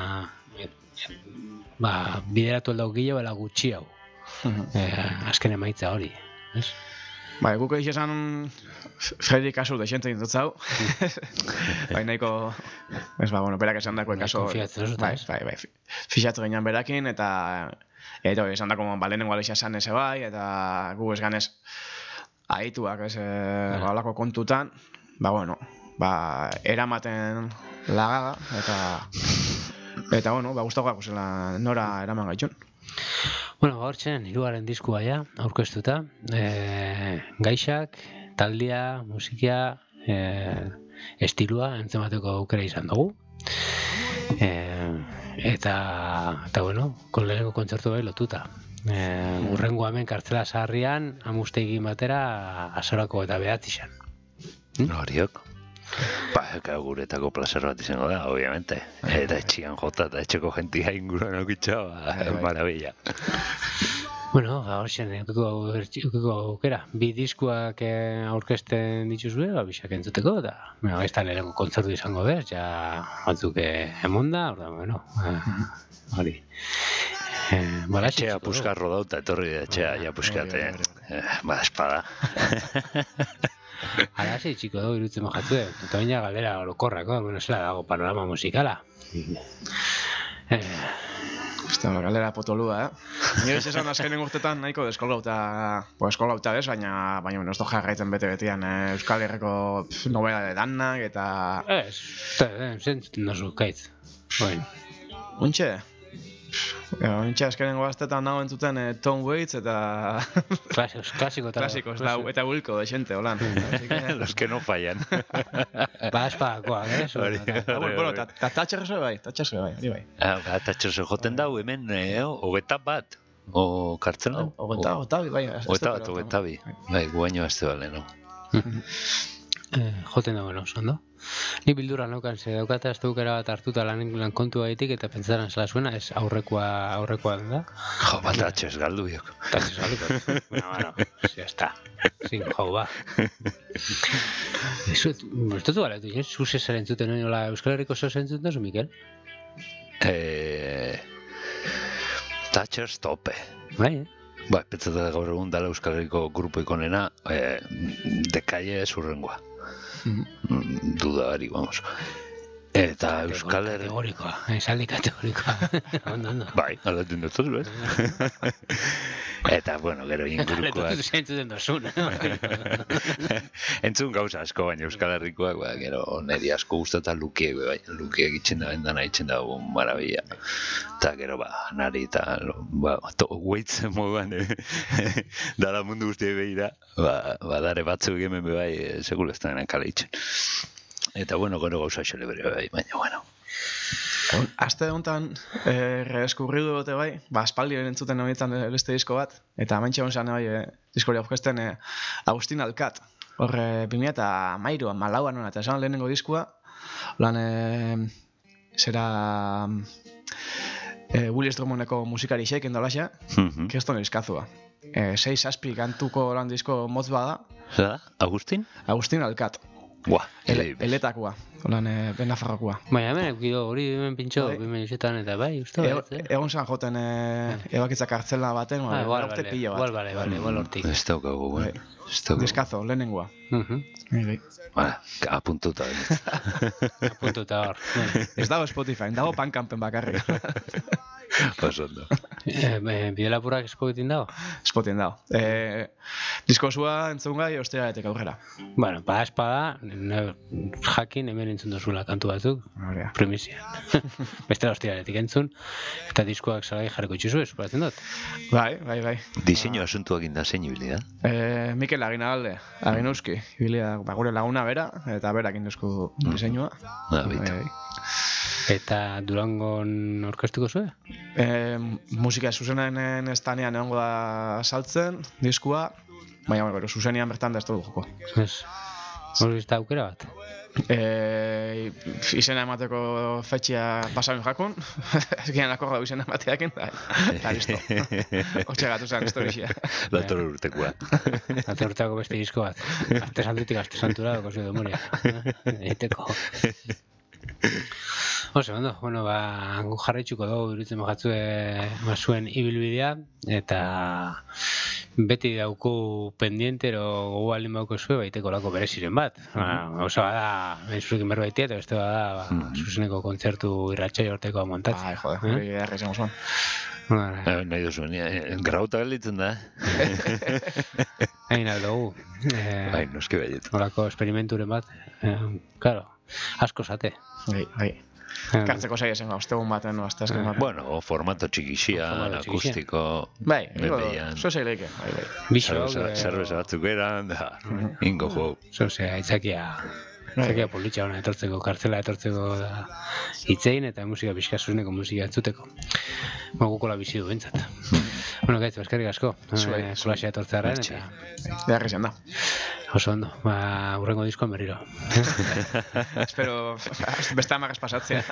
Speaker 1: bideratu aldau gila, bela gutxi hau. Azken emaitza hori, ez?
Speaker 3: Guk egin esan Fredrik kasu dexente dintutzau. Nahiko, berak esan dako kaso...
Speaker 1: Konfiatzen zuta, ez?
Speaker 3: Bai, fixatu ginen berakin, eta esan dako balenengo alexia esan eze bai, eta gu ez ganez ahituak, ez, balako kontutan, eramaten lagada, eta guztagoak zela nora eraman gaitxun.
Speaker 1: Bueno, hortzen, hirugarren diskua ja, aurkeztuta. Gaixak, taldia, musikia, estilua, entzemateko aukera izan dugu. Eta bueno, lehenengo kontzertu bai lotuta. Urrengo hemen kartzela zaharrian, amustegi batera, azorako eta behatzi xan.
Speaker 2: Horiok. Guretako placer bat izango da, obviamente. Eta etxian jota eta etxeko jentia inguruan aukitza, maravilla.
Speaker 1: Bueno, horxen, eukiko aukera. Bi diskuak aurkezten dituzue, bisak entzuteko, eta ez da lehenko kontzertu izango bez, ja batzuk emonda, bueno, hori.
Speaker 2: Etxea puskarro dauta, etorri da etxea, ja puskate, espada.
Speaker 1: Hala, zei txiko dugu irutzen mojatzu, eta baina galdera orokorrako, zela dago panorama musikala.
Speaker 3: Galdera potolua, Nire esan azkenen urtetan nahiko eskolauta bez, baina ez do jarraitzen bete-betian Euskal Herriko novela de danak, eta...
Speaker 1: Zentzuten dozu, kaitz.
Speaker 3: Untxe azkenen goaztetan nago entzuten Tom Waits eta... Klasikos, eta Wilco de xente, holan.
Speaker 2: Los que no fallan.
Speaker 1: Espadakoak,
Speaker 3: Bueno, eta tatxerrezo bai, hori bai.
Speaker 2: Tatxerrezo joten dau, hemen, hogetan bat, o kartzelan?
Speaker 3: Hogetan, bai.
Speaker 2: Hogetan, bai, guaino azte bale, no?
Speaker 1: Joten dago, ondo? Ni bildura naukan, ze daukata ez dukera bat hartuta lan kontu gaitik eta pentsaran zela zuena, ez aurrekoa den da.
Speaker 2: Jo, bat atxez galdu biok.
Speaker 1: Atxez galdu, bueno, ya está. Sin jau, ba. Ez dutu galetu, zuz ez zaren zuten nola Euskal Herriko zuz entzuten dazu, Mikel?
Speaker 2: Tatxez tope.
Speaker 1: Bai,
Speaker 2: pentsatu gaur egun dala Euskal Herriko grupo ikonena, dekaile zurrengoa. Dudari, vamos. Eta Euskal Herri...
Speaker 1: Kategorikoa, esaldi kategorikoa. Ondo.
Speaker 2: Bai, alatzen dut zuz, Eta, bueno, gero ingurukoak...
Speaker 1: Entzuten dozun.
Speaker 2: Entzun gauza asko, baina Euskal Herrikoak, gero niri asko guztata lukiek, lukiek itxen da, endana itxen da, marabila. Eta gero, nari eta, Waits moduan, dala mundu guztiak behira, dare batzuk hemen bebai, seguro ez da gana kale itxen. Eta, bueno, gero gauza xelebre bai, baina, bueno.
Speaker 3: Aste honetan, reeskurridu dute bai, aspaldi entzuten honetan beste disko bat, eta maintxe hon zan bai, diskori aurkezten Agustin Alkat. Horre, 2013an, Malauan hona, eta esan lehenengo diskua, lan, zera Willis Drummondeko musikari xeiken dolaxa, keston erizkazua. 6-6 kantuko lan disko motz bada.
Speaker 2: Zada, Agustin?
Speaker 3: Agustin Alkat. Eletakoa, holan Benafarrokoa.
Speaker 1: Baina hemen eukido hori hemen pintxo, hemen izetan eta bai, uste bat,
Speaker 3: Egon zan joten ebakitzak kartzela baten, orte pilo bat.
Speaker 1: Igual hortik.
Speaker 2: Ez daukagu,
Speaker 3: Diskazo, lehenengoa.
Speaker 2: Apuntuta.
Speaker 1: Apuntuta hor.
Speaker 3: Ez dago Spotify, dago Bandcampen bakarrik.
Speaker 2: Pasondo.
Speaker 1: Bidelapurrak espoetin dago?
Speaker 3: Espotien dago. Diskozua entzun gai osteraetek aurrera.
Speaker 1: Bueno, espada, jakin hemen entzun dozula kantu batzuk,
Speaker 3: Hauria.
Speaker 1: primizia. Bestela osteraetik entzun, eta diskoak salgai jarriko itxuzu, espuratzen dut.
Speaker 3: Bai.
Speaker 2: Diseinu asuntuak inda zein ibili da?
Speaker 3: Mikel Aginalde, Aginuzki, ibilia gure laguna bera, eta berak induzku diseinua.
Speaker 2: Bitu.
Speaker 1: Eta Durangon orkestuko zuen?
Speaker 3: Musika zuzenanen estanean egongo da saltzen, diskua, baina gero zuzenean bertan da ez dugu joko.
Speaker 1: Ez, hori bizta aukera bat?
Speaker 3: Izena emateko fetxia pasabin jakun, ez gian akorda izena emateakin, eta listo. Hortxe gatu zen historizia.
Speaker 2: Dator urtekoa.
Speaker 1: Dator urteako beste disko bat. Arte santutik arte santura doko zuen demoria. Eiteko. Oso, bueno, gu jarraitzuko dugu iruditzen bajatzue zuen ibilbidea, eta beti dauku pendientero gogo aldin bauko zue, baiteko lako bereziren bat. Oso bada, zurekin berbaitia, eta beste bada, zuzeneko kontzertu irratxai horteko montatzen.
Speaker 3: Jode, hori edarra izango zuen.
Speaker 2: Nahi duzuen, grauta gelditzen da.
Speaker 1: Hain aldugu.
Speaker 2: Bai, noski baiet.
Speaker 1: Horako esperimenturen bat, claro, asko zate.
Speaker 3: Bai. Kartzeko saia zen, ostegun baten, azteazken baten.
Speaker 2: Bueno, formato txikixian, akustiko...
Speaker 3: Bai,
Speaker 2: bebean.
Speaker 3: zoze leike, bai.
Speaker 1: Bixo,
Speaker 2: Zerbeza batzuk eran, da, ingo jo.
Speaker 1: zoze, aitzakia politxa hona etortzeko, kartzela etortzeko da hitzein eta musika pixka zuzuneko musika entzuteko. Gukola bizi du bentsat. Bueno, gaitz, eskerrik asko. Kolaxea etortzearen eta...
Speaker 3: Beharri zen da.
Speaker 1: Oso ondo, urrengo diskoan berriro.
Speaker 3: Espero, beste amak pasatzea.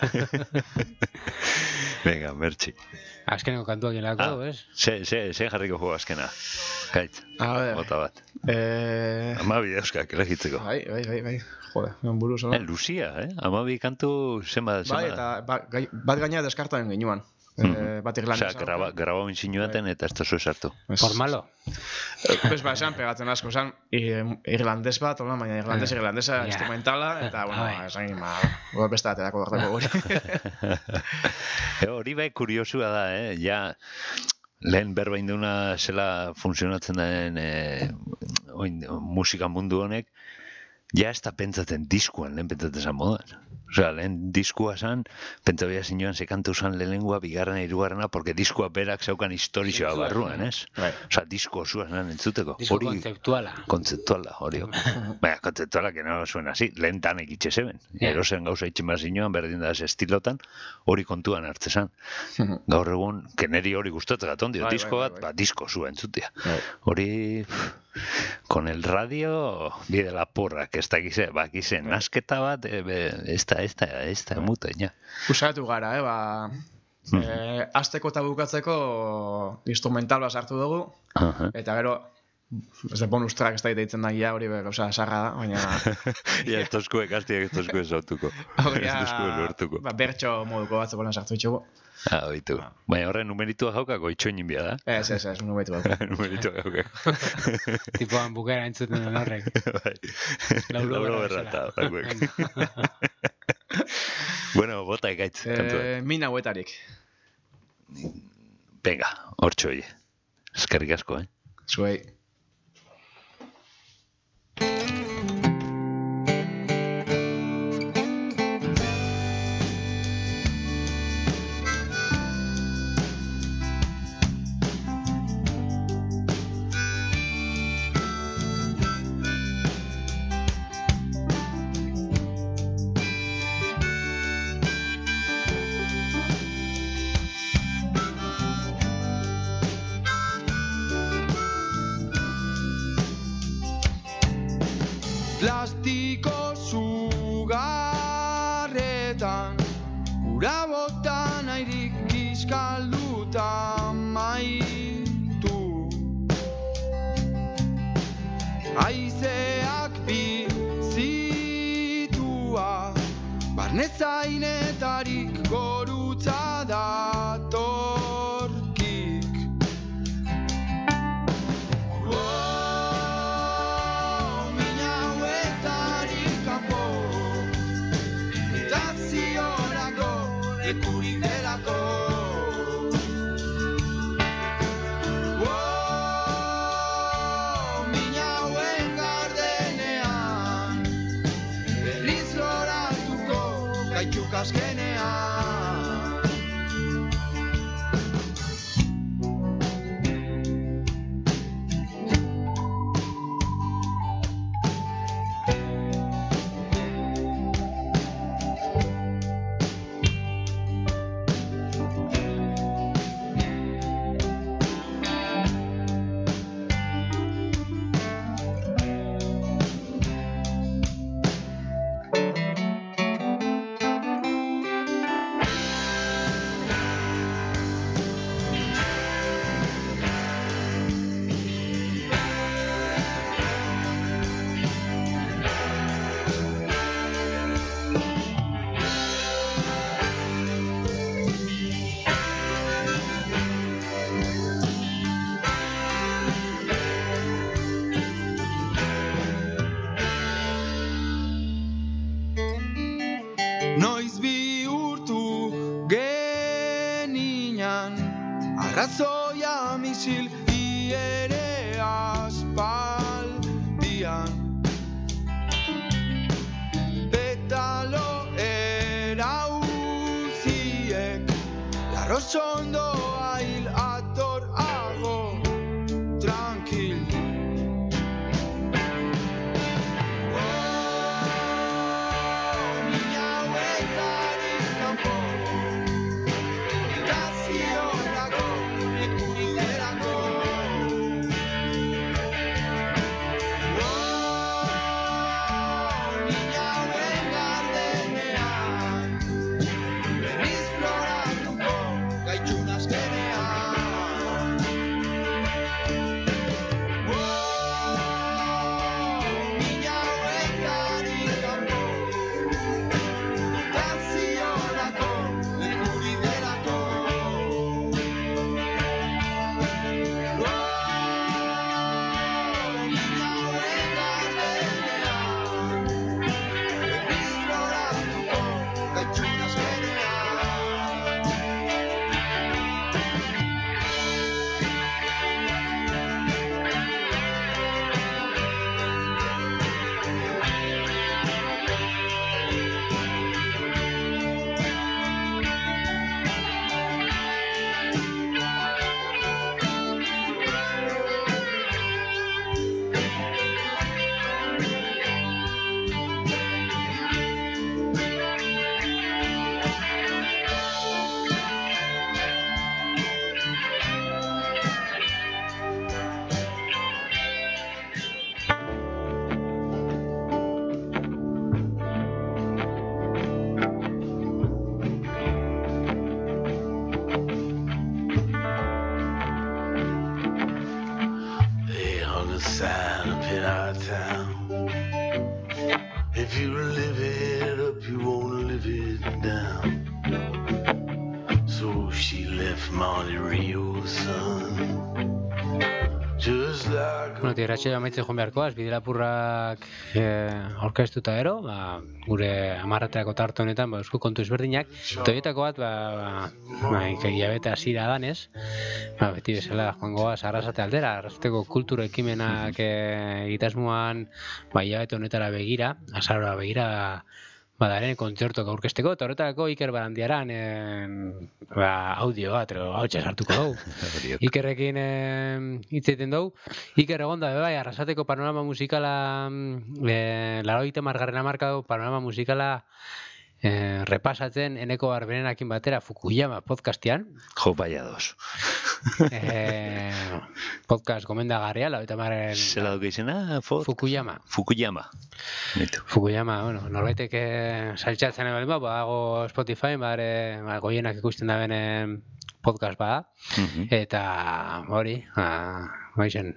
Speaker 2: Venga, mertxi.
Speaker 1: Azkeneko kantuak ilako, ez?
Speaker 2: Ze jarriko jo azkena. Gaitz, bota bat. Amabi euskak elegitzeko.
Speaker 3: Bai. Jode, buru zono.
Speaker 2: Lucia, Amabi kantu zenba.
Speaker 3: Bai, eta bat gaina deskartaren ginuan. Bat irlandesa.
Speaker 2: Osea, grabau insinuaten eta ez da zu esartu.
Speaker 1: Por malo.
Speaker 3: Pues esan pegatzen asko, esan irlandes bat, baina irlandesa instrumentala, eta, bueno, esan beste aterako gordako guri.
Speaker 2: Hori bai kuriosua da, ja, lehen berba induna zela funtzionatzen den musika mundu honek, ja ez da pentsatzen diskuan, lehen pentsatzen zan moduan. Osea, lehen diskua zan, pentsabia zinuan ze kantu zan lehenengua, bigarrena, hirugarrena, porque diskua berak zeukan historizoa barruan, ez? Osea, disko osua zan entzuteko.
Speaker 1: Disko kontzeptuala.
Speaker 2: Kontzeptuala, hori. Baina, kontzeptuala, que no suena así, lehen tanek itxe zeben. Erosen gauza itxen bat zinuan, berdin da estilotan, hori kontuan hartze zan. Gaur egun, keneri hori gustatzen gaton dio, disko bat, disko osua entzutia. Hori... Con el radio, bide la porra, que está aquí zen, nasketa bat, esta muta, ina.
Speaker 3: Usatu gara, azteko eta bukatzeko instrumental bat sartu dugu, eta gero, ez de bonus track ez da deitzen da hori gauza sarra da, baina...
Speaker 2: Ja, estoskue sautuko. Estoskue lortuko.
Speaker 3: Bertxo moduko batzeko lan sartu ditugu.
Speaker 2: Oitu. Baina horren numeritua jaukako itxoinin bia da?
Speaker 3: Ez, numeritua jaukako.
Speaker 2: Numeritua jaukako.
Speaker 1: Tipoan bukera entzuten den horrek.
Speaker 2: Lauro berrata, bakuek. Bueno, bota ekaitz.
Speaker 3: Min hauetarik.
Speaker 2: Venga, hortxo hoi. Eskerrik asko,
Speaker 3: Zuei.
Speaker 4: Plastiko sugarretan ura botan airik kiskalduta maitu Aizeak bizitua barnezainetarik gorutza datorkik Ekurik delako azkenean. Noiz bihurtu geninan arrazoia misil ere aspaldian petalo erauziek larrosondoa hil atorago tranquil.
Speaker 5: Sign up in our town. If you live it up, you won't live it down. So she left Monte Rio, son. Just like
Speaker 1: Bueno, tiratxea amaitzen joan beharkoaz, Bidelapurrak aurkeztuta ero, gure amarrateako tarte honetan, eusko kontu ezberdinak, toietako bat, hilabete hasiera danez, beti bezala joango goaz Arrasate aldera, Arrasateko kultura ekimenak egitasmoan, hilabete honetara begira, azarora begira, badaren kontzertuak aurkezteko, eta horretarako Iker Barandiaran audio bat, hautsa sartuko dugu. Ikerrekin hitz egiten dugu. Iker egonda, bai, Arrasateko panorama musikala, 80. hamarkadako panorama musikala repasatzen Eneko Barberenakin batera Fukuyama podcastean.
Speaker 2: Jo, baiados.
Speaker 1: Podcast gomendagarria, 80.
Speaker 2: Zela duke izena?
Speaker 1: Fukuyama.
Speaker 2: Fukuyama.
Speaker 1: Fukuyama, bueno, norbaitek saltzatzen ebali dago Spotify, goienak ikusten da benen podcast bada, eta hori, baixen,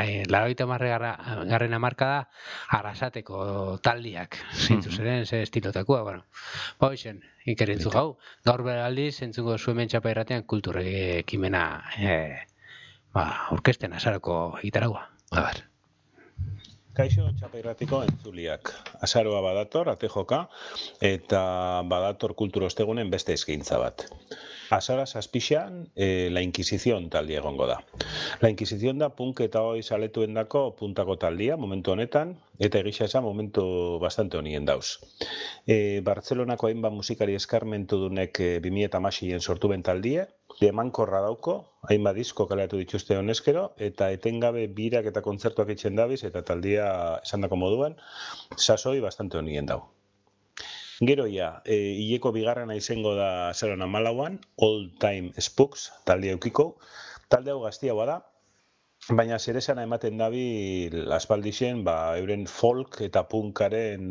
Speaker 1: 80. hamarkada Arrasateko taldiak zintu ziren, ze estilotakoa, bueno, baixen, ikerintzu gau, gaur beraldiz, entzungo zuen Txapa Irratean kulturre ekimena orkesten azarako gitaragua.
Speaker 2: A ber.
Speaker 6: Kaixo Txapa Irratiko entzuliak. Azaroa badator, ate joka, eta badator kultur ostegunen beste eskaintza bat. Azara zazpixan, La Inquisición taldia egongo da. La Inquisición da punk eta hoi saletuendako puntako taldia, momentu honetan, eta egisa esan momentu bastante honien dauz. Bartzelonako hainbat musikari eskarmentu dunek 2016en sortu ben taldie, emankorra dauko, hainbat disko kaleatu dituzte honezkero, eta etengabe birak eta kontzertuak itxen dabiz, eta taldia esandako moduan, sasoi bastante honien dau. Gero ja, hileko bigarrena izango da zelan 14an, Old Time Spooks, taldia eukiko. Talde hau gaztiagoa da, baina zeresana ematen dabi aspaldixen, euren folk eta punkaren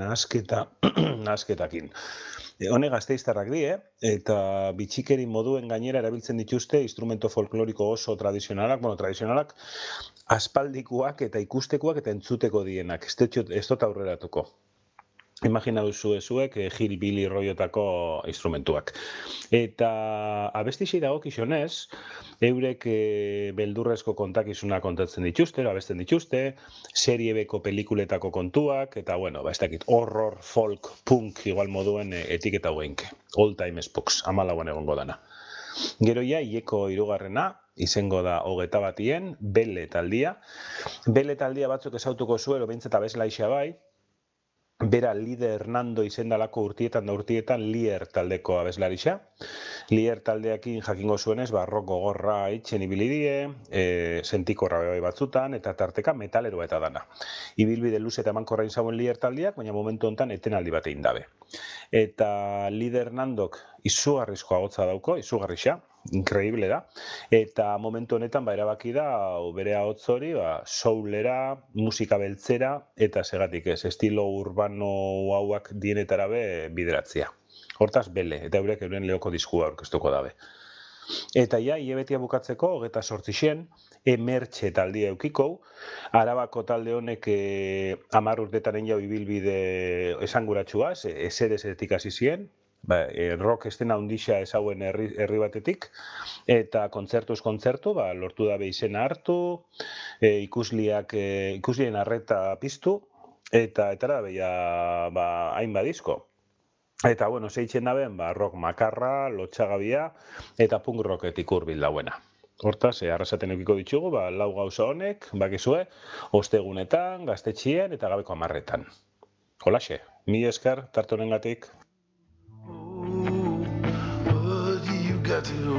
Speaker 6: nasketakin. Hone gazteiztarrak die, eta bitxikeri moduen gainera erabiltzen dituzte instrumento folkloriko oso tradizionalak, aspaldikuak eta ikustekuak eta entzuteko dienak, ez dut aurreratuko. Imagina duzu ezuek hillbilly roiotako instrumentuak. Eta abestixi dagokizionez, eurek beldurrezko kontakizuna kontatzen dituzte, abesten dituzte, serie beko pelikuletako kontuak, eta bueno, ez dakit, horror, folk, punk, igual moduen etiketa hauenke. Old Time Spooks, 14an egongo dana. Gero ja, hileko 3. Izengo da 21. Bele taldia. Bele taldia batzuk ezautuko zuelo, behintzeta bezlaixa bai, bera Lider Hernando izendalako urtietan Lier taldeko abeslarixa. Lier taldeakin jakingo zuenez, rock gogorra itxen ibili die, sentikorra bai batzutan, eta tarteka metaleroa eta dana. Ibilbide luze eta emankorra izauen Lier taldeak, baina momentu honetan etenaldi batein dabe. Eta Lider Hernandok izugarrizko agotza dauko, izugarrixa, increíble da, eta momentu honetan erabaki da bere ahotz hori soulera, musika beltzera eta segatik ez, estilo urbano hauak dienetara bideratzea. Hortaz Bele, eta eurek euren leoko diskua aurkeztuko dabe. Eta ja, hilebetia bukatzeko, 28. Emertxe taldia eukiko, Arabako talde honek 10 urtetaren jau ibilbide esanguratsua, ezerezetik hasi zien, rock estena hundixa ezauen herri batetik, eta kontzertu, lortu dabe izena hartu, ikuslien arreta piztu, eta etara dabe hainbat disko. Eta, bueno, zeitzen daben, rock makarra, lotxagabia, eta punk rocketik hurbil dauena. Hortaz, arrasaten eukiko ditugu, 4 gauza honek, bakizue, ostegunetan, gaztetxien eta gabeko 10etan. Holaxe, mila esker, tarte honengatik.
Speaker 5: Got to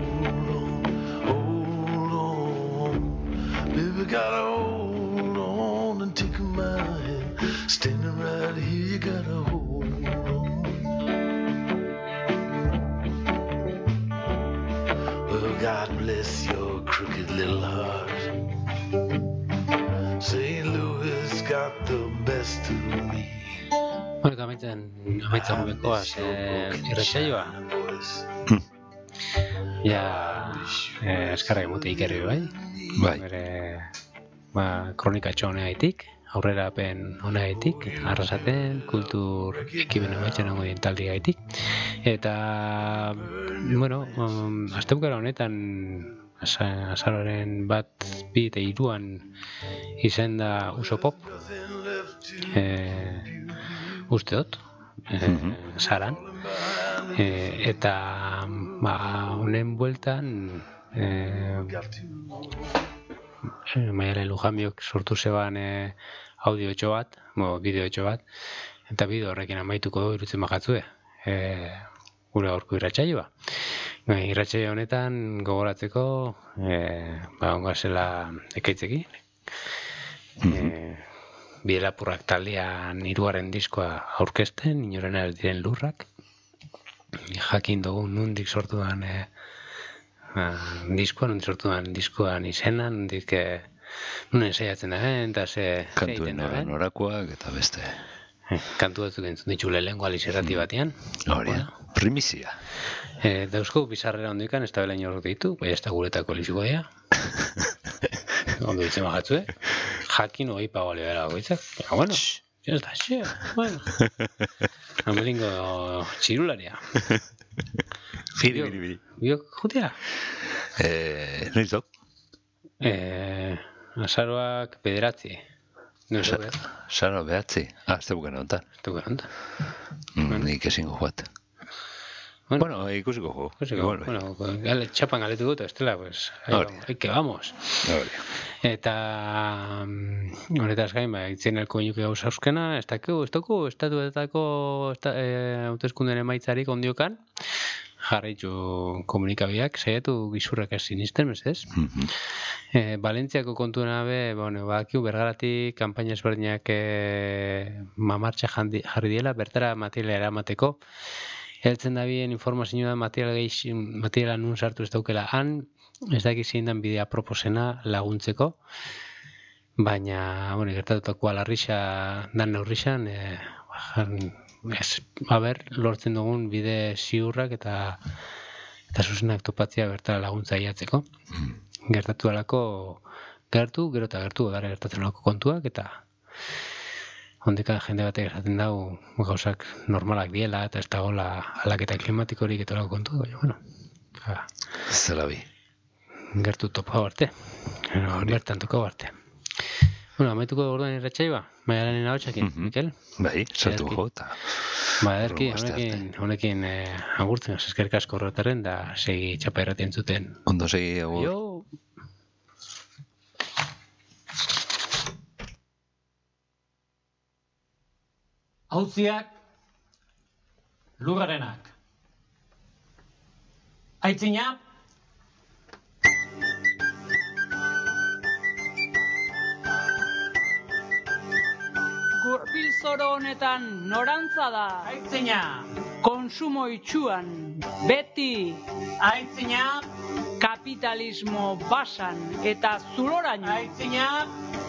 Speaker 5: hold on, baby, gotta hold on and take my hand, standing right here, you gotta hold on. Well, God bless your crooked little heart. St. Louis got the best of me.
Speaker 1: Bueno, eta amaitzen gubekoaz irratsaioa. Ja, eskarra emote ikerri bai. Bere, kronikatxo honegaitik, aurrerapen honegaitik, arrasaten, kultur ekimen amaitzen hongo dien taldi gaitik. Eta, bueno, astebukara honetan, azaroren 1, 2 eta 3 izen da Usopop. Uste dut, zaran. Eta honen bueltan Maialen Lujanbiok sortu zeban audio-etxo bat, bideo-etxo bat, eta bideo horrekin amaituko du irutzen bakatzue gure gaurko irratsaioa. Irratsaio honetan gogoratzeko ongazela ekaitzekin. Bielapurrak taldean 3. diskoa aurkezten, inoren ez diren lurrak. Jakin dugu nondik sortu dan diskoan izena, nondik nunen saiatzen da, eta ze
Speaker 2: kantuen norakoak eta beste.
Speaker 1: Kantu batzuk entzun ditu lehengo alizerrati batean.
Speaker 2: Hori da, primizia.
Speaker 1: Dauzko bizarrera ondoikan, ez da bela inorrok ditu, bai ez da guretako liziko dira. Ondo ditzen bajatzue. Jakin hori pagole bera goitzak. Pero bueno, ya está, bueno. Amelingo txirularia.
Speaker 2: Biri.
Speaker 1: Biok jutea?
Speaker 2: Noiz dok?
Speaker 1: Azaroak 9. No sé, behar.
Speaker 2: Saro behatzi. Ez dugu honetan.
Speaker 1: Ez dugu honta.
Speaker 2: Nik ezingo joat. Bueno, ikusiko jo. Igual,
Speaker 1: Bueno, txapan galetu dut, estela, pues, ahí que vamos. Eta honetaz gain, itzen elko inuke gauza euskena, ez daku, estatuetako hauteskunden emaitzarik ondiokan, jarraitu komunikabideak, saiatu gizurrak ez sinisten, ez? Valentziako kontuena bakiu bergaratik kanpaina ezberdinak mamartxa jarri diela, bertara materiala eramateko. Heltzen da bien informazioa materiala nun sartu ez daukela han, ez dakit zein dan bidea proposena laguntzeko, baina, gertatutako alarrixa dan neurrixan, lortzen dugun bide ziurrak eta zuzenak topatzea bertara laguntza iatzeko. Gertatu alako, gero eta gertu dara gertatzen alako kontuak, eta ondika jende batek esaten dago gauzak normalak diela eta ez dagoela aldaketa klimatikorik eta lako kontu, baina,
Speaker 2: Zelabi.
Speaker 1: Gertu topau arte. Bertan tokau arte. Amaituko orduan irratxaiba? Maialanen ahotsakin, Mikel?
Speaker 2: Bai, sartu jo, eta...
Speaker 1: Ederki, honekin agurtzen, eskerrik asko horretarren, da segi Txapa Irratia entzuten.
Speaker 2: Ondo segi, agur.
Speaker 1: Jo!
Speaker 7: Auziak, lurrarenak. Aitzina,
Speaker 8: gurpil zoro honetan norantza da.
Speaker 7: aitzina,
Speaker 8: Konsumo itxuan, beti
Speaker 7: aitzina,
Speaker 8: kapitalismo basan eta zuloraino.
Speaker 7: aitzina,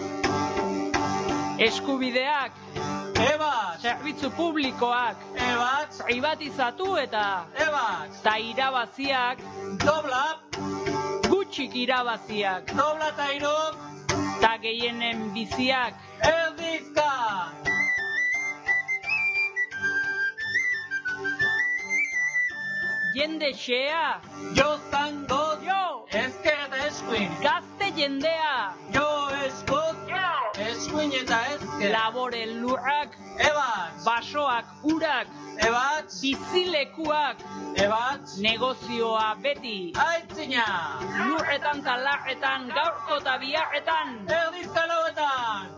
Speaker 8: Eskubideak,
Speaker 7: ebatz,
Speaker 8: zerbitzu publikoak,
Speaker 7: ebatz,
Speaker 8: privatizatu eta irabaziak,
Speaker 7: dobla,
Speaker 8: gutxik irabaziak,
Speaker 7: dobla eta iruk,
Speaker 8: eta gehienen biziak,
Speaker 7: erdizka.
Speaker 8: jende xea,
Speaker 7: Jo zangot,
Speaker 8: jo,
Speaker 7: ezker eta eskuin,
Speaker 8: gazte jendea,
Speaker 7: jo eskut, eskuin eta ezker,
Speaker 8: labore lurrak,
Speaker 7: ebatz,
Speaker 8: basoak urak,
Speaker 7: ebatz,
Speaker 8: bizilekuak,
Speaker 7: ebatz,
Speaker 8: negozioa beti,
Speaker 7: aitzina,
Speaker 8: lurretan eta larretan, gaurko eta biharretan,
Speaker 7: erdizka lauetan.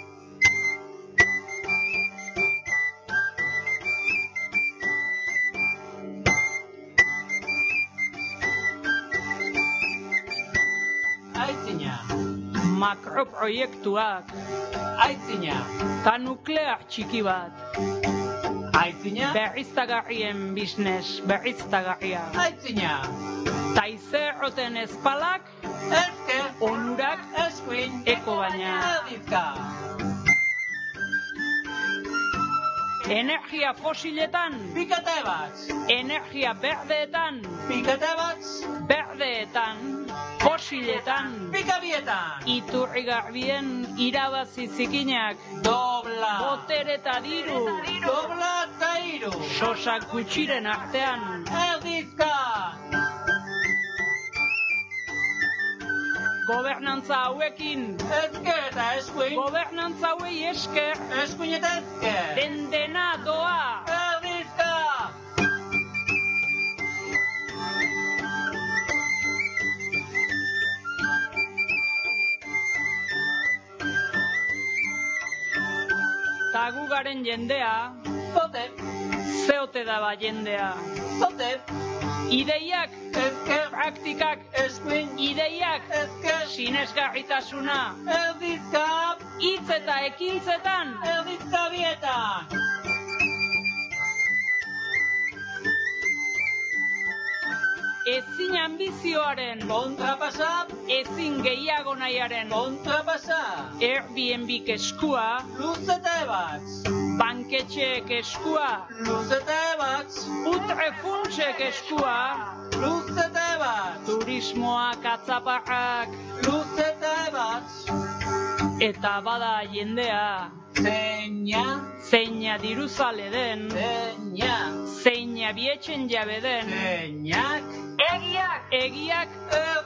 Speaker 7: Aitzina,
Speaker 8: makroproiektuak,
Speaker 7: aitzina,
Speaker 8: eta nuklear txiki bat,
Speaker 7: aitzina,
Speaker 8: berriztagarrien biznes, berriztagarria,
Speaker 7: aitzina,
Speaker 8: eta izerroten ezpalak,
Speaker 7: ezker,
Speaker 8: onurak,
Speaker 7: eskuin,
Speaker 8: eko baina,
Speaker 7: erdizka.
Speaker 8: energia fosiletan,
Speaker 7: Pikate batz,
Speaker 8: energia berdeetan,
Speaker 7: pikate batz,
Speaker 8: berdeetan, fosiletan,
Speaker 7: pikabietan,
Speaker 8: iturri garbien irabazi zikinak,
Speaker 7: dobla,
Speaker 8: botere eta diru,
Speaker 7: dobla eta iru,
Speaker 8: sosak gutxiren artean,
Speaker 7: erdizka.
Speaker 8: gobernantza hauekin,
Speaker 7: Ezker eta eskuin,
Speaker 8: gobernantza hauei esker,
Speaker 7: eskuin eta ezker,
Speaker 8: dena doa,
Speaker 7: erdizka.
Speaker 8: ta gu garen jendea,
Speaker 7: Zote,
Speaker 8: zeote daba jendea,
Speaker 7: zote,
Speaker 8: ideiak,
Speaker 7: ezker,
Speaker 8: praktikak,
Speaker 7: eskuin,
Speaker 8: ideiak,
Speaker 7: ezker,
Speaker 8: sinesgarritasuna,
Speaker 7: erdizka,
Speaker 8: hitz eta ekintzetan,
Speaker 7: erdizka bietan.
Speaker 8: ezin ambizioaren,
Speaker 7: Kontrapasa,
Speaker 8: ezin gehiago nahiaren,
Speaker 7: kontrapasa,
Speaker 8: Airbnbk eskua,
Speaker 7: luzete batz,
Speaker 8: banketxeek eskua,
Speaker 7: luzete batz,
Speaker 8: putre funtsek eskua,
Speaker 7: luzete batz,
Speaker 8: turismoak, atzaparrak,
Speaker 7: luzete batz,
Speaker 8: eta bada jendea, zeina diruzale den, zeina bietxen jabe den,
Speaker 7: zeinak,
Speaker 8: egiak,
Speaker 7: erdizka.